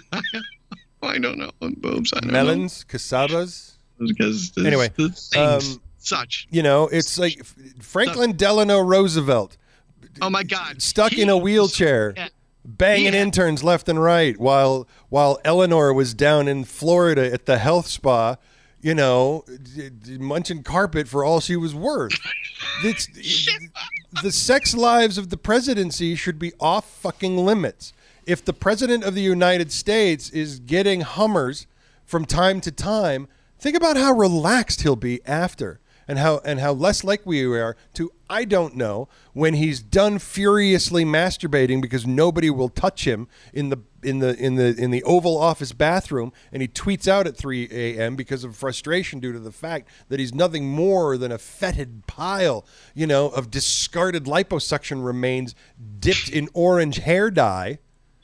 I don't know. Boobs. I don't Melons, know. casabas. Because anyway, things, um, such. You know, it's like Franklin Delano Roosevelt. Oh my God! Stuck he in a wheelchair, yeah. banging had, interns left and right, while while Eleanor was down in Florida at the health spa, you know, d- d- munching carpet for all she was worth. It's, it, the sex lives of the presidency should be off fucking limits. If the president of the United States is getting Hummers from time to time, think about how relaxed he'll be after. And how and how less likely we are to, I don't know, when he's done furiously masturbating because nobody will touch him in the in the in the in the Oval Office bathroom, and he tweets out at three a.m. because of frustration due to the fact that he's nothing more than a fetid pile, you know, of discarded liposuction remains dipped in orange hair dye.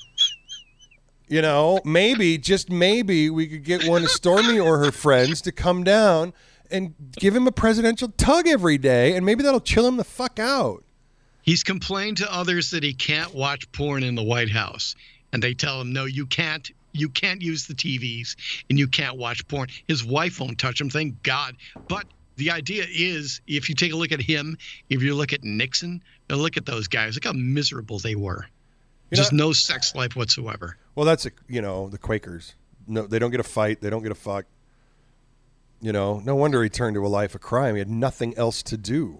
You know, maybe, just maybe, we could get one of Stormy or her friends to come down and give him a presidential tug every day, and maybe that'll chill him the fuck out. He's complained to others that he can't watch porn in the White House, and they tell him, no, you can't. You can't use the T Vs, and you can't watch porn. His wife won't touch him, thank God. But the idea is, if you take a look at him, if you look at Nixon, and look at those guys, look how miserable they were. You Just know, no sex life whatsoever. Well, that's, a, you know, the Quakers. No, they don't get a fight. They don't get a fuck. You know, no wonder he turned to a life of crime. He had nothing else to do.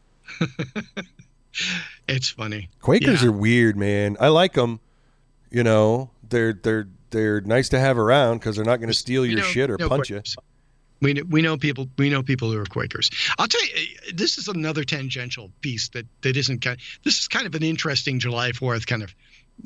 It's funny. Quakers yeah. are weird, man. I like them. You know, they're they're they're nice to have around because they're not going to steal your know, shit or punch Quakers. you. We know, we know people. We know people who are Quakers. I'll tell you, this is another tangential piece that that isn't kind. This is kind of an interesting July fourth kind of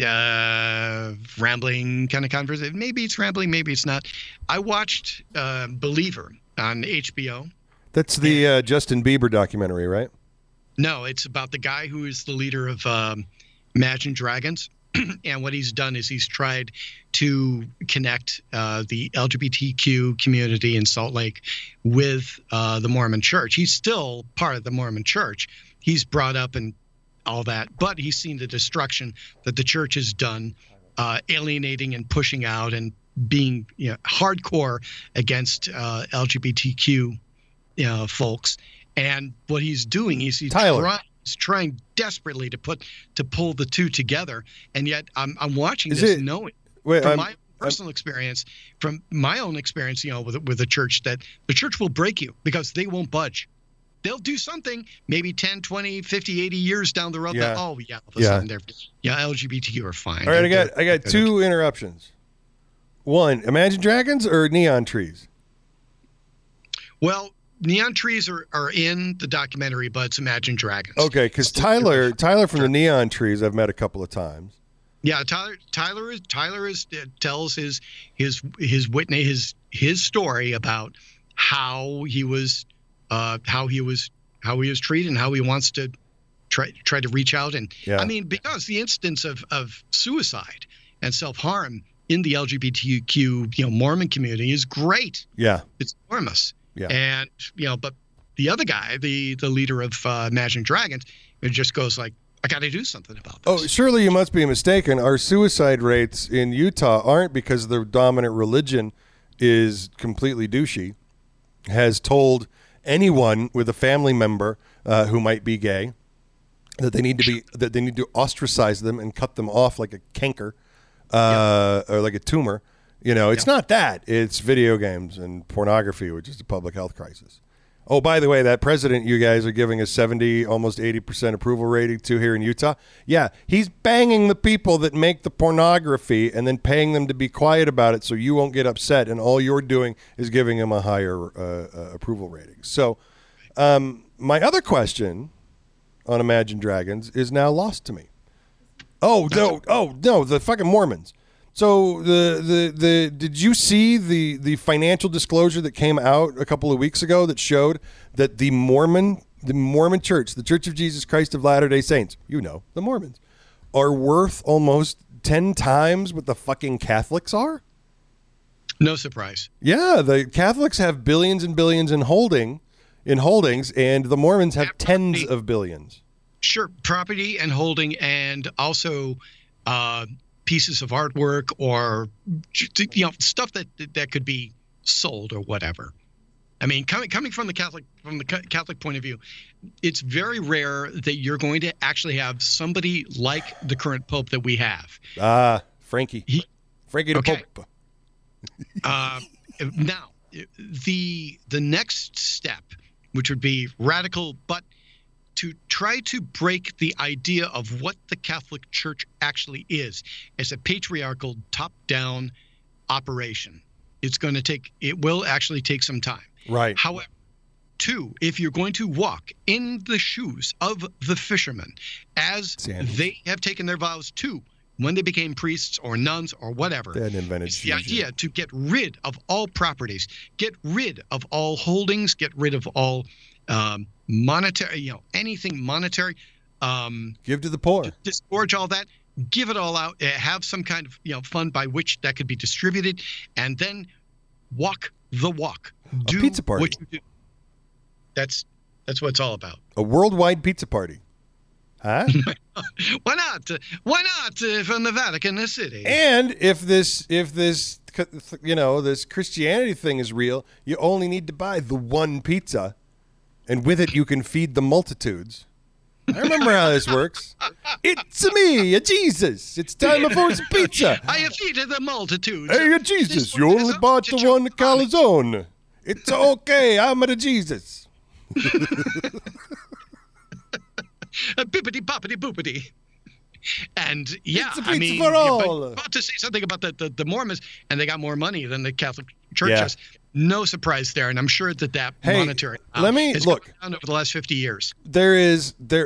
uh, rambling kind of conversation. Maybe it's rambling, maybe it's not. I watched uh, Believer on H B O. That's the uh, Justin Bieber documentary, right? No, it's about the guy who is the leader of um, Imagine Dragons. And what he's done is he's tried to connect uh, the L G B T Q community in Salt Lake with uh, the Mormon Church. He's still part of the Mormon Church. He's brought up and all that, but he's seen the destruction that the church has done, uh, alienating and pushing out and being, you know, hardcore against uh, L G B T Q you know, folks. And what he's doing is he's trying. Is trying desperately to put to pull the two together, and yet I'm I'm watching Is this it, knowing wait, from I'm, my personal I'm, experience, from my own experience, you know, with with the church, that the church will break you because they won't budge. They'll do something maybe ten, twenty, fifty, eighty years down the road. Yeah. That, oh yeah, all of a yeah. sudden they're yeah L G B T Q are fine. All right, they're, I got I got two interruptions. One, Imagine Dragons or Neon Trees? Well, Neon Trees are, are in the documentary, but it's Imagine Dragons. Okay, because Tyler Tyler from the Neon Trees I've met a couple of times. Yeah, Tyler Tyler is Tyler is uh, tells his his his witness his his story about how he was uh, how he was how he was treated and how he wants to try try to reach out and yeah. I mean, because the instance of of suicide and self-harm in the L G B T Q you know Mormon community is great. Yeah, it's enormous. Yeah. And, you know, but the other guy, the the leader of uh, Imagine Dragons, it just goes like, I got to do something about this. Oh, surely you must be mistaken. Our suicide rates in Utah aren't because the dominant religion is completely douchey, has told anyone with a family member uh, who might be gay that they need to be that they need to ostracize them and cut them off like a canker uh, yeah. or like a tumor. You know, it's yeah. not that. It's video games and pornography, which is a public health crisis. Oh, by the way, that president you guys are giving a seventy, almost eighty percent approval rating to here in Utah, yeah, he's banging the people that make the pornography and then paying them to be quiet about it so you won't get upset, and all you're doing is giving him a higher uh, uh, approval rating. So um, my other question on Imagine Dragons is now lost to me. Oh, no, oh, no, the fucking Mormons. So the, the the did you see the, the financial disclosure that came out a couple of weeks ago that showed that the Mormon the Mormon Church, the Church of Jesus Christ of Latter-day Saints, you know, the Mormons, are worth almost ten times what the fucking Catholics are? No surprise. Yeah, the Catholics have billions and billions in holding in holdings, and the Mormons have tens of billions. Sure, property and holding, and also uh pieces of artwork or, you know, stuff that that could be sold or whatever. I mean, coming coming from the Catholic from the Catholic point of view, it's very rare that you're going to actually have somebody like the current Pope that we have. Ah, uh, Frankie, he, Frankie the okay. Pope. uh, now, the the next step, which would be radical, but to try to break the idea of what the Catholic Church actually is as a patriarchal top-down operation. It's going to take, it will actually take some time. Right. However, two, if you're going to walk in the shoes of the fishermen, as Sandals. They have taken their vows too, when they became priests or nuns or whatever, they hadn't invented it's the idea yet. To get rid of all properties, get rid of all holdings, get rid of all um, monetary, you know, anything monetary. Um, Give to the poor. Disgorge all that. Give it all out. Uh, have some kind of, you know, fund by which that could be distributed, and then walk the walk. Do a pizza party. What you do. That's that's what it's all about. A worldwide pizza party. Huh? Why not? Why not? Uh, from the Vatican City. And if this, if this, you know, this Christianity thing is real, you only need to buy the one pizza, and with it you can feed the multitudes. I remember how this works. It's me, a Jesus. It's time for some pizza. I have feeded the multitudes. Hey, a Jesus. You only bought the one calzone. It's okay. I'm a Jesus. Bippity boppity boopity. And yeah, it's a pizza I mean, for all. But about to say something about the, the, the Mormons, and they got more money than the Catholic Church Yeah. has. No surprise there, and I'm sure that that Hey, monetary um, let me- has look. gone down over the last fifty years. There is there.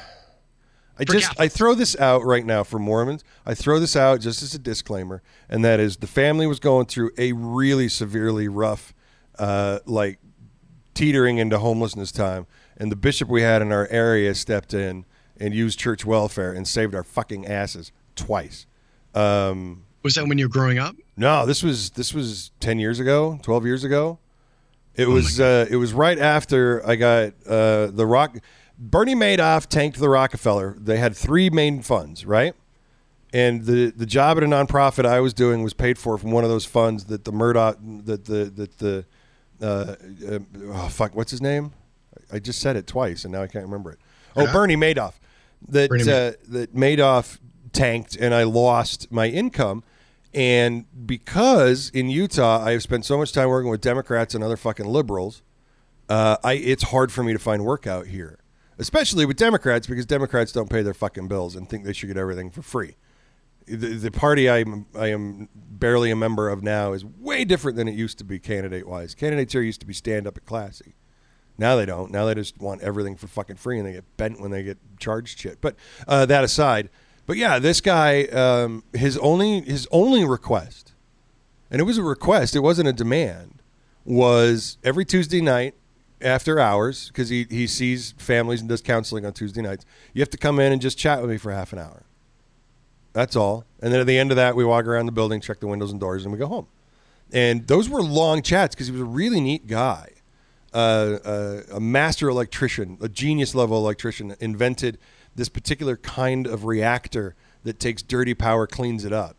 I For just I Catholics. throw this out right now for Mormons. I throw this out just as a disclaimer, and that is the family was going through a really severely rough, uh, like teetering into homelessness time, and the bishop we had in our area stepped in and used church welfare and saved our fucking asses twice. Um, Was that when you were growing up? no, this was this was ten years ago, twelve years ago. It Oh was uh, it was right after I got uh, the Rock. Bernie Madoff tanked the Rockefeller. They had three main funds, right? And the the job at a nonprofit I was doing was paid for from one of those funds that the Murdoch that the that the uh, uh, oh fuck, what's his name? I just said it twice and now I can't remember it. Oh, Yeah. Bernie Madoff. That Bernie uh, that Madoff tanked and I lost my income. And because in Utah I have spent so much time working with Democrats and other fucking liberals, uh, I it's hard for me to find work out here, especially with Democrats, because Democrats don't pay their fucking bills and think they should get everything for free. The, the party I'm I am barely a member of now is way different than it used to be candidate wise. Candidates here used to be stand up and classy. Now they don't. Now they just want everything for fucking free, and they get bent when they get charged shit. But uh, that aside, but yeah, this guy, um, his only his only request, and it was a request, it wasn't a demand, was every Tuesday night after hours, because he, he sees families and does counseling on Tuesday nights, you have to come in and just chat with me for half an hour. That's all. And then at the end of that, we walk around the building, check the windows and doors, and we go home. And those were long chats because he was a really neat guy. Uh, uh, a master electrician, a genius level electrician, invented this particular kind of reactor that takes dirty power, cleans it up.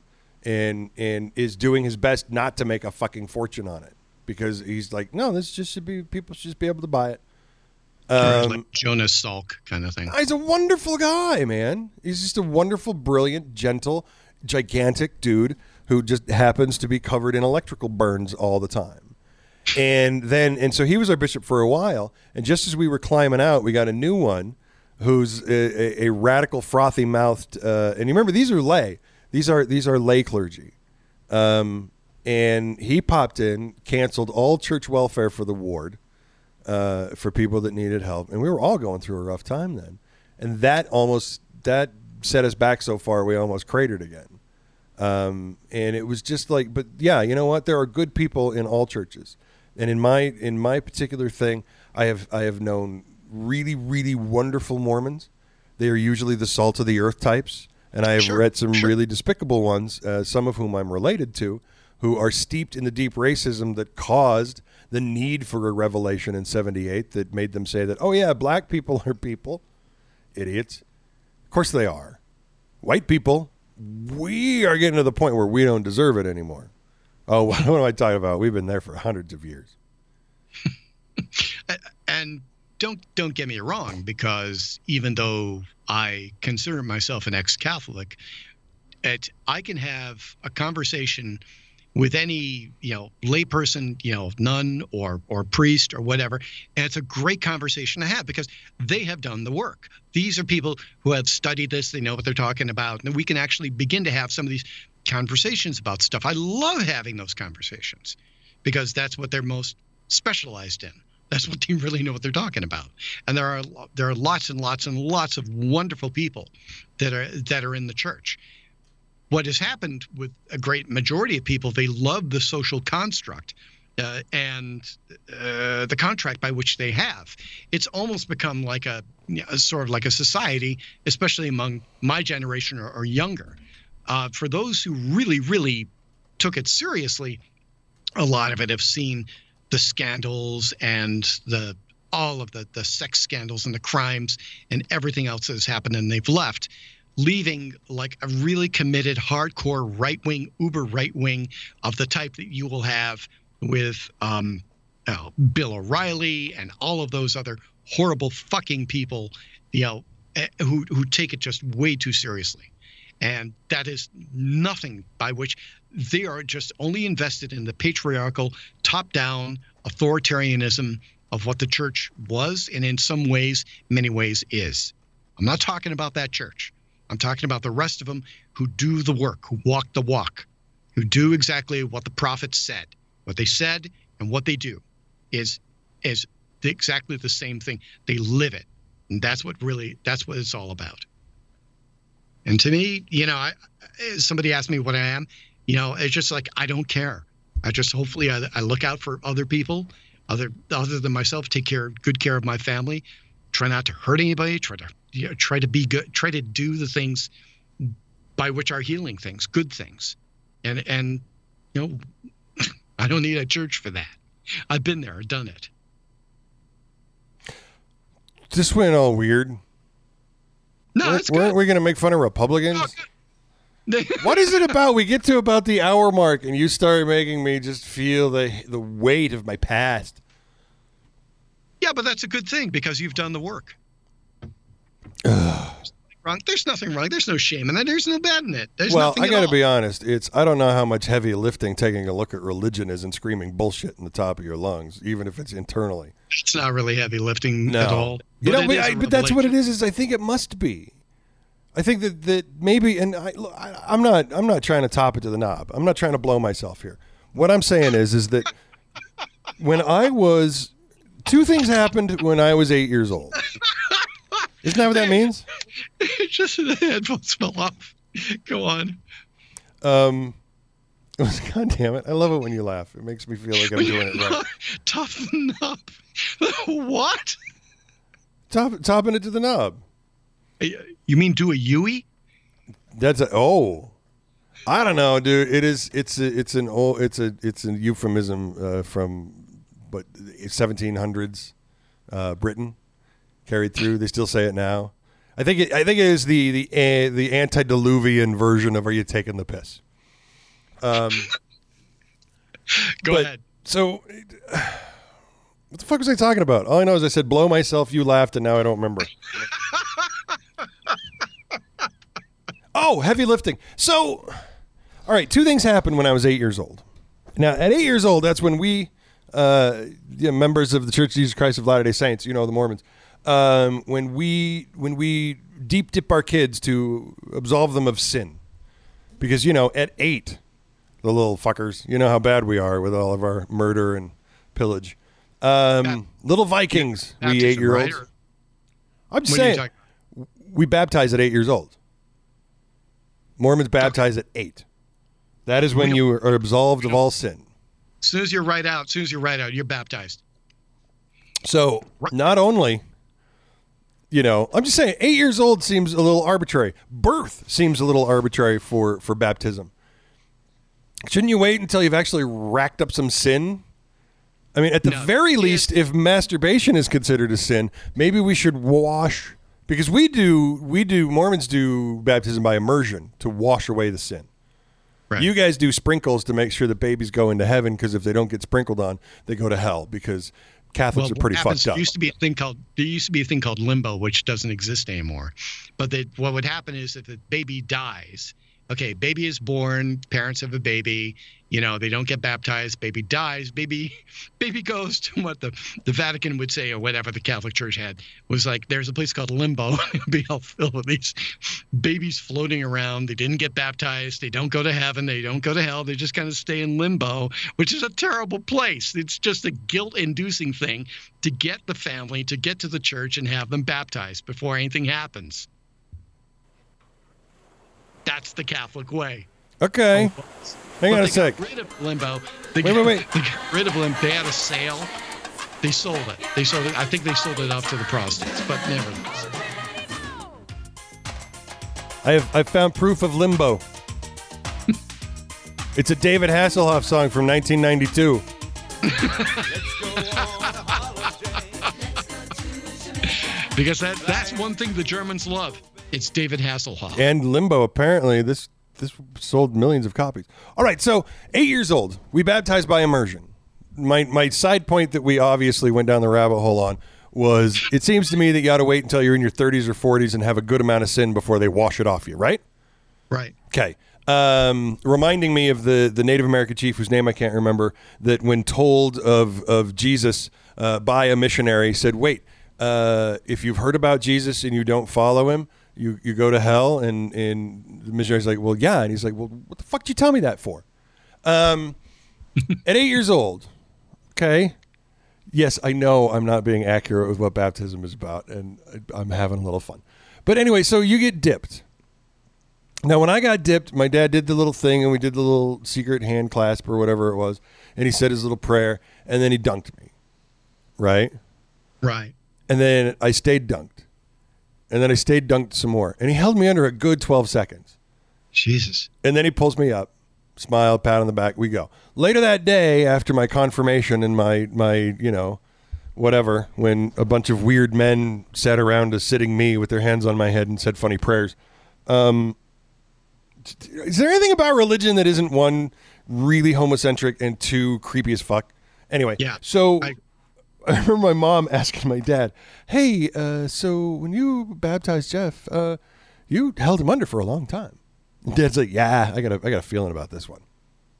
and and is doing his best not to make a fucking fortune on it because he's like, no, this just should be people should just be able to buy it. Um, like Jonas Salk kind of thing. He's a wonderful guy, man. He's just a wonderful, brilliant, gentle, gigantic dude who just happens to be covered in electrical burns all the time. And then, and so he was our bishop for a while. And just as we were climbing out, we got a new one who's a, a, a radical, frothy mouthed. Uh, and you remember, these are lay. These are these are lay clergy. Um, and he popped in, canceled all church welfare for the ward uh, for people that needed help. And we were all going through a rough time then. And that almost that set us back so far we almost cratered again. Um, and it was just like, but yeah, you know what? There are good people in all churches. And in my in my particular thing, I have I have known really, really wonderful Mormons. They are usually the salt of the earth types. And I have Sure, read some sure. really despicable ones, uh, some of whom I'm related to, who are steeped in the deep racism that caused the need for a revelation in seventy-eight that made them say that, oh, yeah, black people are people. Idiots. Of course they are. White people, we are getting to the point where we don't deserve it anymore. Oh, what am I talking about? We've been there for hundreds of years. And don't don't get me wrong, because even though I consider myself an ex-Catholic, it, I can have a conversation with any, you know, layperson, you know, nun or or priest or whatever, and it's a great conversation to have because they have done the work. These are people who have studied this, they know what they're talking about, and we can actually begin to have some of these conversations about stuff. I love having those conversations because that's what they're most specialized in. That's what they really know what they're talking about. And there are there are lots and lots and lots of wonderful people that are that are in the church. What has happened with a great majority of people, they love the social construct uh, and uh, the contract by which they have. It's almost become like a, you know, sort of like a society, especially among my generation or, or younger. Uh, for those who really, really took it seriously, a lot of it have seen the scandals and the all of the, the sex scandals and the crimes and everything else that has happened, and they've left, leaving like a really committed, hardcore right-wing, uber right-wing of the type that you will have with um, uh, Bill O'Reilly and all of those other horrible fucking people, you know, uh, who who take it just way too seriously. And that is nothing by which they are just only invested in the patriarchal, top-down authoritarianism of what the church was and in some ways, many ways is. I'm not talking about that church. I'm talking about the rest of them who do the work, who walk the walk, who do exactly what the prophets said. What they said and what they do is, is exactly the same thing. They live it. And that's what really, that's what it's all about. And to me, you know, I, somebody asked me what I am, you know, it's just like, I don't care. I just, hopefully I, I look out for other people, other, other than myself, take care, good care of my family, try not to hurt anybody, try to, you know, try to be good, try to do the things by which are healing things, good things. And, and, you know, I don't need a church for that. I've been there, done it. This went all weird. No, weren't, it's good. weren't we going to make fun of Republicans? Oh, What is it about? We get to about the hour mark, and you start making me just feel the the weight of my past. Yeah, but that's a good thing because you've done the work. Wrong. There's nothing wrong. There's no shame in that. There's no bad in it. There's Well, nothing I at got to all. be honest. It's I don't know how much heavy lifting taking a look at religion is and screaming bullshit in the top of your lungs, even if it's internally. It's not really heavy lifting No, at all. you know, it but, is I, a but that's what it revelation. is. Is I think it must be. I think that, that maybe, and I, look, I, I'm not I'm not trying to top it to the knob. I'm not trying to blow myself here. What I'm saying is is that when I was two things happened when I was eight years old. Isn't that what that means? It's just the headphones fell off. Go on. Um, it was, God damn it! I love it when you laugh. It makes me feel like I'm doing it right. Toughen up. What? Top, topping it to the knob. You mean do a Yui? That's a oh, I don't know, dude. It is. It's a, it's an old. It's a. It's a euphemism uh, from, but seventeen hundreds, uh, Britain, carried through. They still say it now. I think. It, I think it is the the uh, the antediluvian version of "Are you taking the piss?" Um, Go but, ahead. So, what the fuck was I talking about? All I know is I said blow myself, you laughed, and now I don't remember. Oh, heavy lifting. So, all right, two things happened when I was eight years old. Now, at eight years old, that's when we, uh, you know, members of the Church of Jesus Christ of Latter-day Saints, you know, the Mormons, um, when we when we deep dip our kids to absolve them of sin. Because, you know, at eight, the little fuckers, you know how bad we are with all of our murder and pillage. Um, Bap- little Vikings, yeah, we eight-year-olds. Right, I'm just saying, we baptize at eight years old. Mormons baptize okay. at eight. That is when you are absolved of all sin. As soon as you're right out, as soon as you're right out, you're baptized. So not only, you know, I'm just saying, eight years old seems a little arbitrary. Birth seems a little arbitrary for, for baptism. Shouldn't you wait until you've actually racked up some sin? I mean, at the no, very least, if masturbation is considered a sin, maybe we should wash, because we do, we do, Mormons do baptism by immersion to wash away the sin. Right. You guys do sprinkles to make sure that babies go into heaven, because if they don't get sprinkled on, they go to hell, because Catholics well, are pretty happens, fucked up. There used to be a thing called there used to be a thing called limbo, which doesn't exist anymore. But they, what would happen is if the baby dies, okay, baby is born, parents have a baby, you know, they don't get baptized, baby dies, baby baby goes to what the, the Vatican would say, or whatever the Catholic Church had, was like, there's a place called limbo. It'll be all filled with these babies floating around. They didn't get baptized. They don't go to heaven. They don't go to hell. They just kind of stay in limbo, which is a terrible place. It's just a guilt-inducing thing to get the family, to get to the church and have them baptized before anything happens. That's the Catholic way. Okay. Oh, Hang but on a they sec. Got rid of limbo. They wait, got, wait, wait. They got rid of limbo. They had a sale. They sold it. They sold it. I think they sold it off to the prostitutes, but nevertheless. I have I found proof of limbo. It's a David Hasselhoff song from nineteen ninety-two. Because that that's one thing the Germans love. It's David Hasselhoff. And Limbo, apparently, this this sold millions of copies. All right, so eight years old, we baptized by immersion. My my side point that we obviously went down the rabbit hole on was, it seems to me that you ought to wait until you're in your thirties or forties and have a good amount of sin before they wash it off you, right? Right. Okay. Um, reminding me of the, the Native American chief whose name I can't remember, that when told of, of Jesus uh, by a missionary said, wait, uh, if you've heard about Jesus and you don't follow him, you, you go to hell. And, and the missionary's like, well, yeah. And he's like, well, what the fuck did you tell me that for? Um, at eight years old, okay. Yes, I know I'm not being accurate with what baptism is about, and I'm having a little fun. But anyway, so you get dipped. Now, when I got dipped, my dad did the little thing, and we did the little secret hand clasp or whatever it was, and he said his little prayer, and then he dunked me, right? Right. And then I stayed dunked, and then I stayed dunked some more, and he held me under a good twelve seconds. Jesus. And then he pulls me up, smile, pat on the back, we go. Later that day, after my confirmation and my, my, you know, whatever, when a bunch of weird men sat around a sitting me with their hands on my head and said funny prayers, um... is there anything about religion that isn't, one, really homocentric and two, creepy as fuck? Anyway, yeah, so I, I remember my mom asking my dad, hey, uh, so when you baptized Jeff, uh, you held him under for a long time. And Dad's like, yeah, I got a, I got a feeling about this one.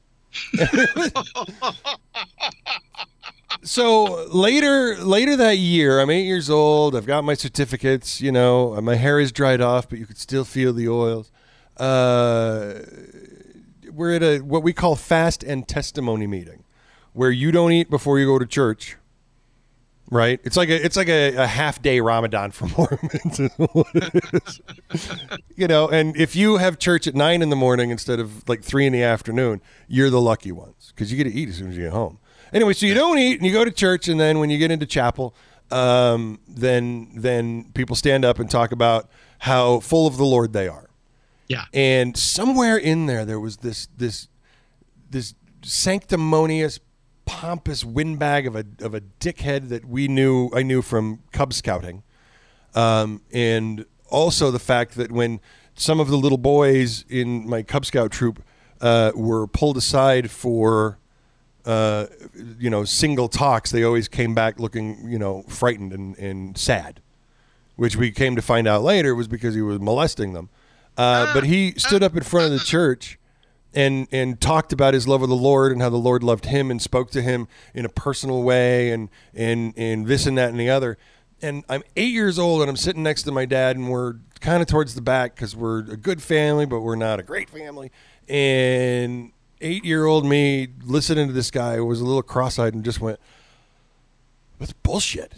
So later, later that year, I'm eight years old. I've got my certificates. You know, my hair is dried off, but you could still feel the oils. Uh, we're at a what we call fast and testimony meeting, where you don't eat before you go to church. Right? It's like a it's like a, a half day Ramadan for Mormons. Is what it is. You know, and if you have church at nine in the morning instead of like three in the afternoon, you're the lucky ones because you get to eat as soon as you get home. Anyway, so you don't eat and you go to church, and then when you get into chapel, um, then then people stand up and talk about how full of the Lord they are. Yeah. And somewhere in there, there was this this this sanctimonious, pompous windbag of a of a dickhead that we knew I knew from Cub Scouting, um, and also the fact that when some of the little boys in my Cub Scout troop uh, were pulled aside for, uh, you know, single talks, they always came back looking, you know, frightened and, and sad, which we came to find out later was because he was molesting them. Uh, but he stood up in front of the church and and talked about his love of the Lord and how the Lord loved him and spoke to him in a personal way and and and this and that and the other. And I'm eight years old and I'm sitting next to my dad and we're kind of towards the back because we're a good family, but we're not a great family. And eight-year-old me listening to this guy was a little cross-eyed and just went, "That's bullshit."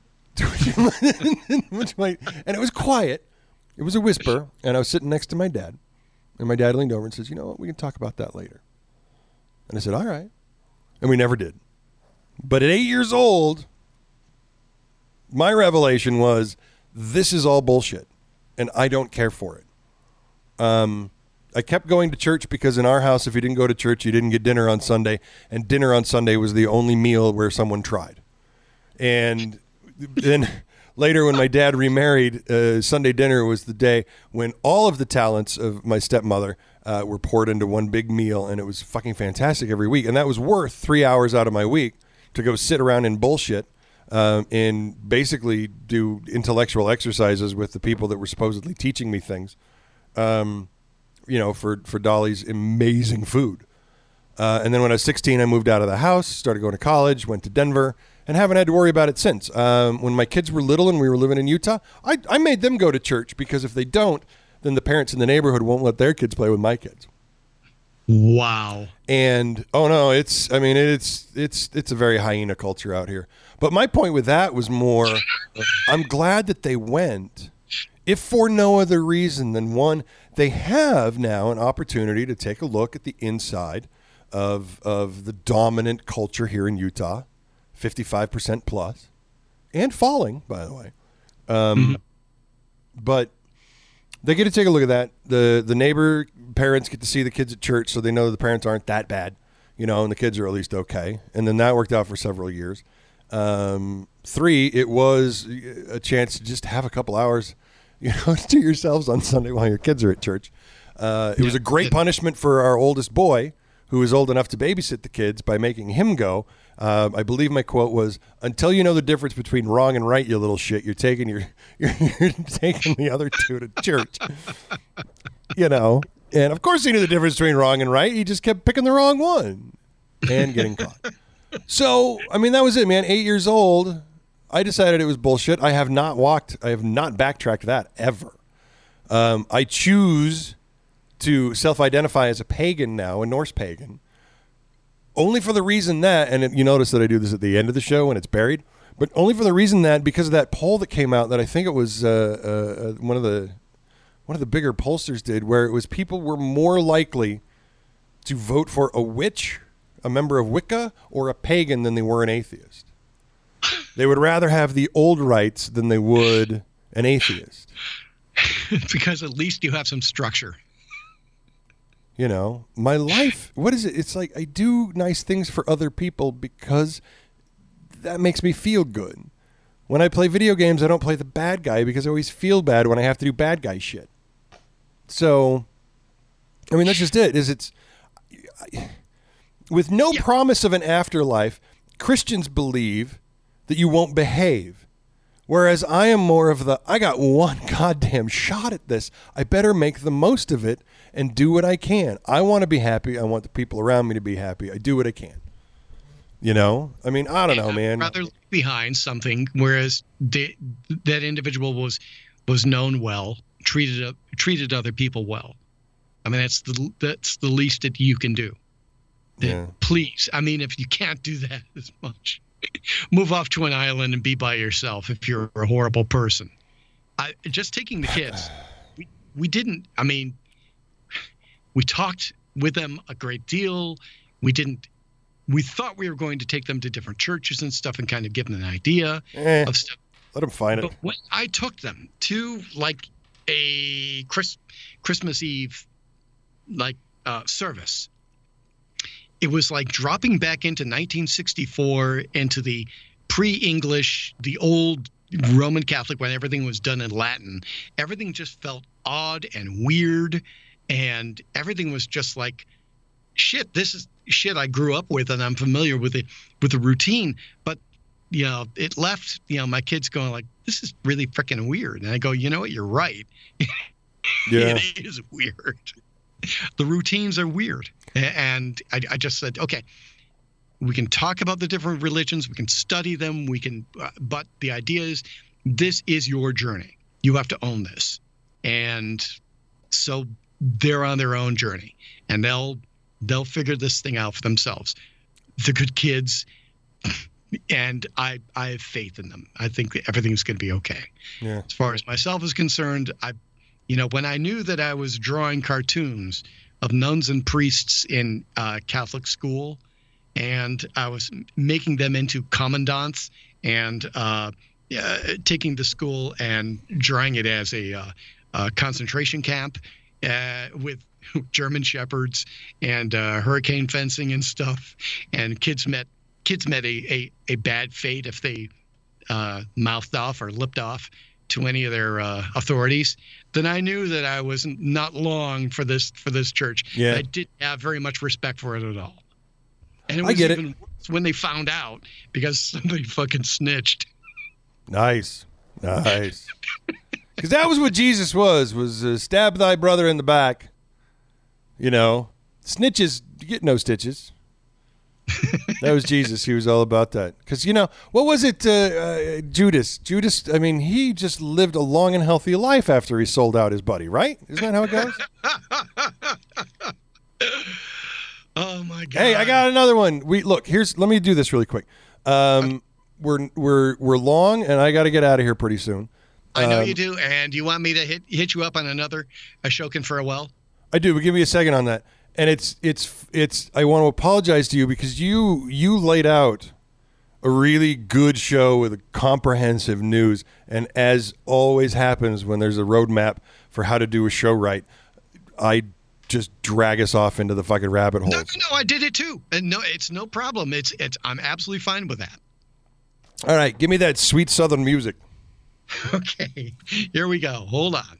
Which might, and it was quiet. It was a whisper, and I was sitting next to my dad. And my dad leaned over and says, "You know what? We can talk about that later." And I said, "All right." And we never did. But at eight years old, my revelation was, this is all bullshit, and I don't care for it. Um, I kept going to church because in our house, if you didn't go to church, you didn't get dinner on Sunday, and dinner on Sunday was the only meal where someone tried. And then later when my dad remarried, uh, Sunday dinner was the day when all of the talents of my stepmother uh, were poured into one big meal, and it was fucking fantastic every week. And that was worth three hours out of my week to go sit around and bullshit um, and basically do intellectual exercises with the people that were supposedly teaching me things, um, you know, for, for Dolly's amazing food. Uh, and then when I was sixteen, I moved out of the house, started going to college, went to Denver, and haven't had to worry about it since. Um, when my kids were little and we were living in Utah, I, I made them go to church because if they don't, then the parents in the neighborhood won't let their kids play with my kids. Wow. And, oh no, it's, I mean, it's, it's, it's a very hyena culture out here. But my point with that was more, I'm glad that they went, if for no other reason than one, they have now an opportunity to take a look at the inside of, of the dominant culture here in Utah. fifty-five percent plus, and falling, by the way. Um, mm-hmm. But they get to take a look at that. The the neighbor parents get to see the kids at church, so they know the parents aren't that bad, you know, and the kids are at least okay. And then that worked out for several years. Um, three, it was a chance to just have a couple hours, you know, to yourselves on Sunday while your kids are at church. Uh, it yeah. was a great punishment for our oldest boy, who was old enough to babysit the kids, by making him go. Uh, I believe my quote was, "Until you know the difference between wrong and right, you little shit, you're taking your you're, you're taking the other two to church." You know, and of course he knew the difference between wrong and right. He just kept picking the wrong one and getting caught. So, I mean, that was it, man. Eight years old, I decided it was bullshit. I have not walked. I have not backtracked that ever. Um, I choose to self-identify as a pagan now, a Norse pagan. Only for the reason that, and you notice that I do this at the end of the show when it's buried, but only for the reason that because of that poll that came out that I think it was uh, uh, one of the one of the bigger pollsters did, where it was people were more likely to vote for a witch, a member of Wicca, or a pagan than they were an atheist. They would rather have the old rites than they would an atheist. Because at least you have some structure. You know, my life, what is it? It's like I do nice things for other people because that makes me feel good. When I play video games, I don't play the bad guy because I always feel bad when I have to do bad guy shit. So, I mean, that's just it. Is it's with no yeah. promise of an afterlife, Christians believe that you won't behave. Whereas I am more of the, I got one goddamn shot at this. I better make the most of it and do what I can. I want to be happy. I want the people around me to be happy. I do what I can. You know? I mean, I don't know, man. Rather leave behind something, whereas they, that individual was was known well, treated treated other people well. I mean, that's the that's the least that you can do. Yeah. Please. I mean, if you can't do that as much, move off to an island and be by yourself if you're a horrible person. I, just taking the kids, we, we didn't, I mean, we talked with them a great deal. We didn't, we thought we were going to take them to different churches and stuff and kind of give them an idea eh, of stuff. Let them find but it. When I took them to like a Chris, Christmas Eve, like uh, service, it was like dropping back into nineteen sixty-four, into the pre-English, the old Roman Catholic, when everything was done in Latin. Everything just felt odd and weird, and everything was just like shit, this is shit I grew up with, and I'm familiar with it, with the routine. But, you know, it left, you know, my kids going like, this is really freaking weird. And I go, you know what? You're right. Yeah. It is weird. The routines are weird. And I, I just said, okay, we can talk about the different religions. We can study them. We can, uh, but the idea is this is your journey. You have to own this. And so they're on their own journey, and they'll, they'll figure this thing out for themselves. The good kids. And I, I have faith in them. I think everything's going to be okay. Yeah. As far as myself is concerned, I, you know, when I knew that I was drawing cartoons of nuns and priests in uh, Catholic school, and I was making them into commandants and uh, uh, taking the school and drawing it as a uh, uh, concentration camp uh, with German shepherds and uh, hurricane fencing and stuff, and kids met. Kids met a, a, a bad fate if they uh, mouthed off or lipped off to any of their uh, authorities. Then I knew that I was not long for this for this church. Yeah. I didn't have very much respect for it at all. And it I was get even worse when they found out because somebody fucking snitched. Nice, nice. Because that was what Jesus was: was uh, stab thy brother in the back. You know, snitches you get no stitches. That was Jesus. He was all about that. Because, you know, what was it, uh, uh, Judas? Judas, I mean, he just lived a long and healthy life after he sold out his buddy, right? Isn't that how it goes? Oh, my God. Hey, I got another one. We Look, here's, let me do this really quick. Um, we're, we're, we're long, and I got to get out of here pretty soon. I know um, you do. And you want me to hit hit you up on another Ashokan Farewell? I do, but give me a second on that. And it's it's it's. I want to apologize to you because you you laid out a really good show with a comprehensive news, and as always happens when there's a roadmap for how to do a show right, I just drag us off into the fucking rabbit holes. No, no, no, I did it too, and no, it's no problem. It's it's. I'm absolutely fine with that. All right, give me that sweet Southern music. Okay, here we go. Hold on.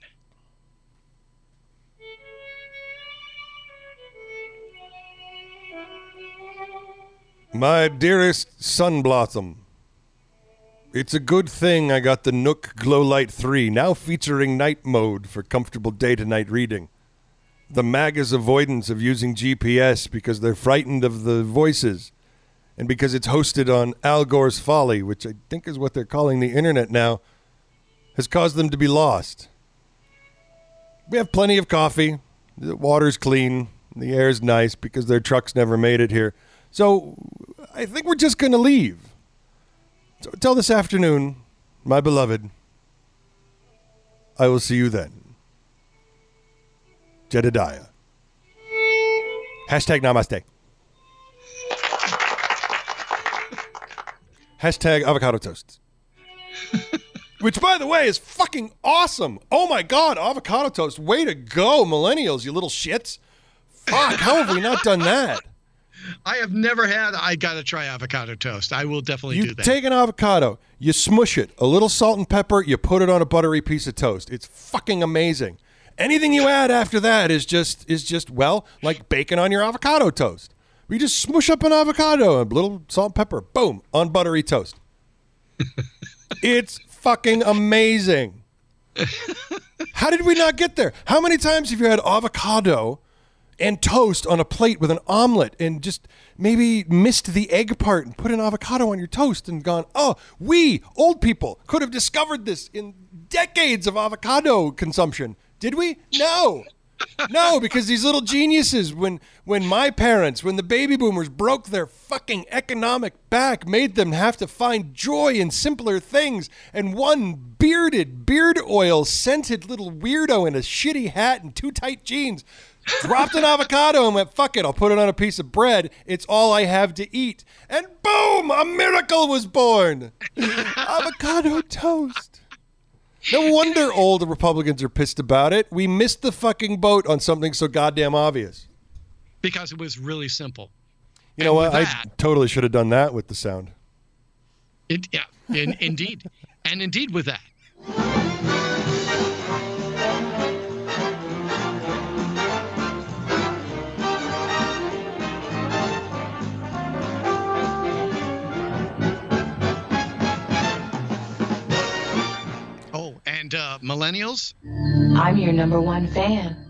My dearest Sunblossom, it's a good thing I got the Nook Glowlight three, now featuring night mode for comfortable day-to-night reading. The MAGA's avoidance of using G P S because they're frightened of the voices, and because it's hosted on Al Gore's Folly, which I think is what they're calling the internet now, has caused them to be lost. We have plenty of coffee, the water's clean, the air's nice because their trucks never made it here. So I think we're just going to leave. So until this afternoon, my beloved, I will see you then. Jedediah. Hashtag namaste. Hashtag avocado toast. Which, by the way, is fucking awesome. Oh, my God, avocado toast. Way to go, millennials, you little shits. Fuck, how have we not done that? I have never had. I gotta try avocado toast. I will definitely you do that. Take an avocado, you smush it, a little salt and pepper, you put it on a buttery piece of toast. It's fucking amazing. Anything you add after that is just is just well like bacon on your avocado toast. We just smush up an avocado, a little salt and pepper, boom, on buttery toast. It's fucking amazing. How did we not get there? How many times have you had avocado and toast on a plate with an omelet and just maybe missed the egg part and put an avocado on your toast and gone, oh, we, old people, could have discovered this in decades of avocado consumption. Did we? No. No, because these little geniuses, when when my parents, when the baby boomers broke their fucking economic back, made them have to find joy in simpler things, and one bearded, beard oil scented little weirdo in a shitty hat and too tight jeans dropped an avocado and went, fuck it, I'll put it on a piece of bread. It's all I have to eat. And boom, a miracle was born. Avocado toast. No wonder old Republicans are pissed about it. We missed the fucking boat on something so goddamn obvious. Because it was really simple. You know what? I totally should have done that with the sound. It, yeah, in, indeed. And indeed with that. millennials? I'm your number one fan.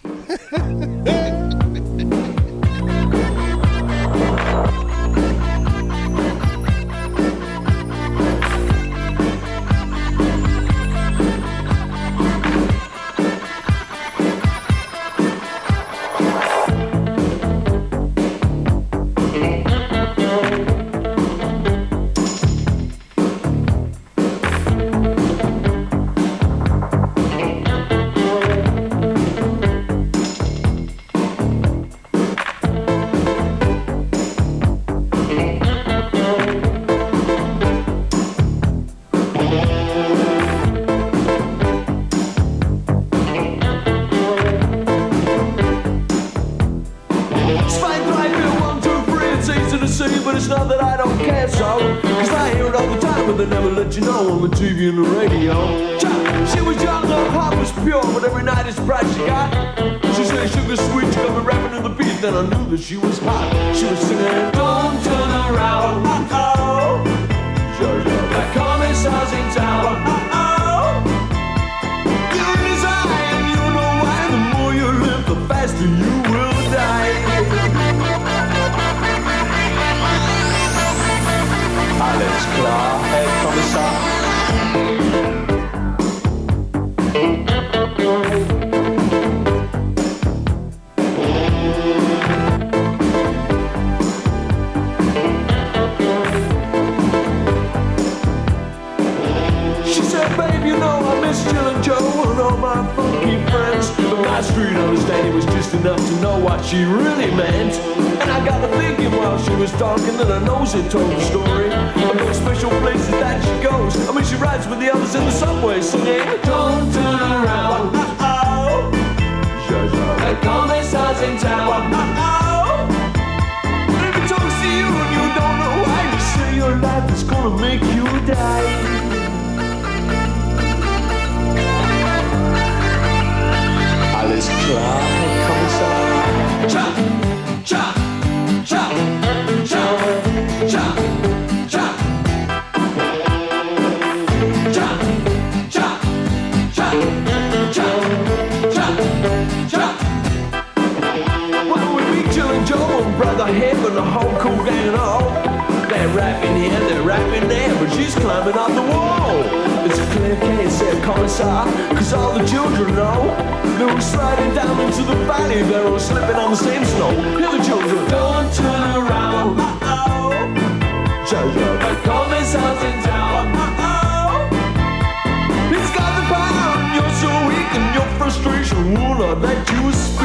You know on the T V and the radio. She was young, her heart was pure, but every night it's bright she got. She said sugar sweet, she got me rapping in the beat, then I knew that she was hot. She was singing, don't turn around, uh-oh. That commissar's in town, uh-oh. You're in his eye and you know why. The more you live, the faster you will die. Alles klar, Herr Kommissar. She said, babe, you know I miss Jill and Joe and all my funky friends. But my street understanding was just enough to know what she really meant. And I got to thinking while she was talking that her nose had told the story of those special places that she goes. I mean, she rides with the others in the subway singing, don't turn around, uh-oh. The commissar's in town, uh-oh. If he talks to you and you don't know why, you say your life is gonna make you die. Alles klar, Herr Kommissar. Cha, cha, cha, cha, cha, cha, cha, cha, cha, cha, cha, cha. When we meet Jill and Joe and Brother Hip and the whole cool gang and all, they're rapping here, they're rapping there, but she's climbing up the wall. It's a clear case, said Commissar, cause all the children know they were sliding down into the valley, they were slipping on the same snow. Hear the children, don't turn around, uh-oh. Jojo, the Commissar's in town, uh-oh. He's got the power and you're so weak and your frustration will not let you speak.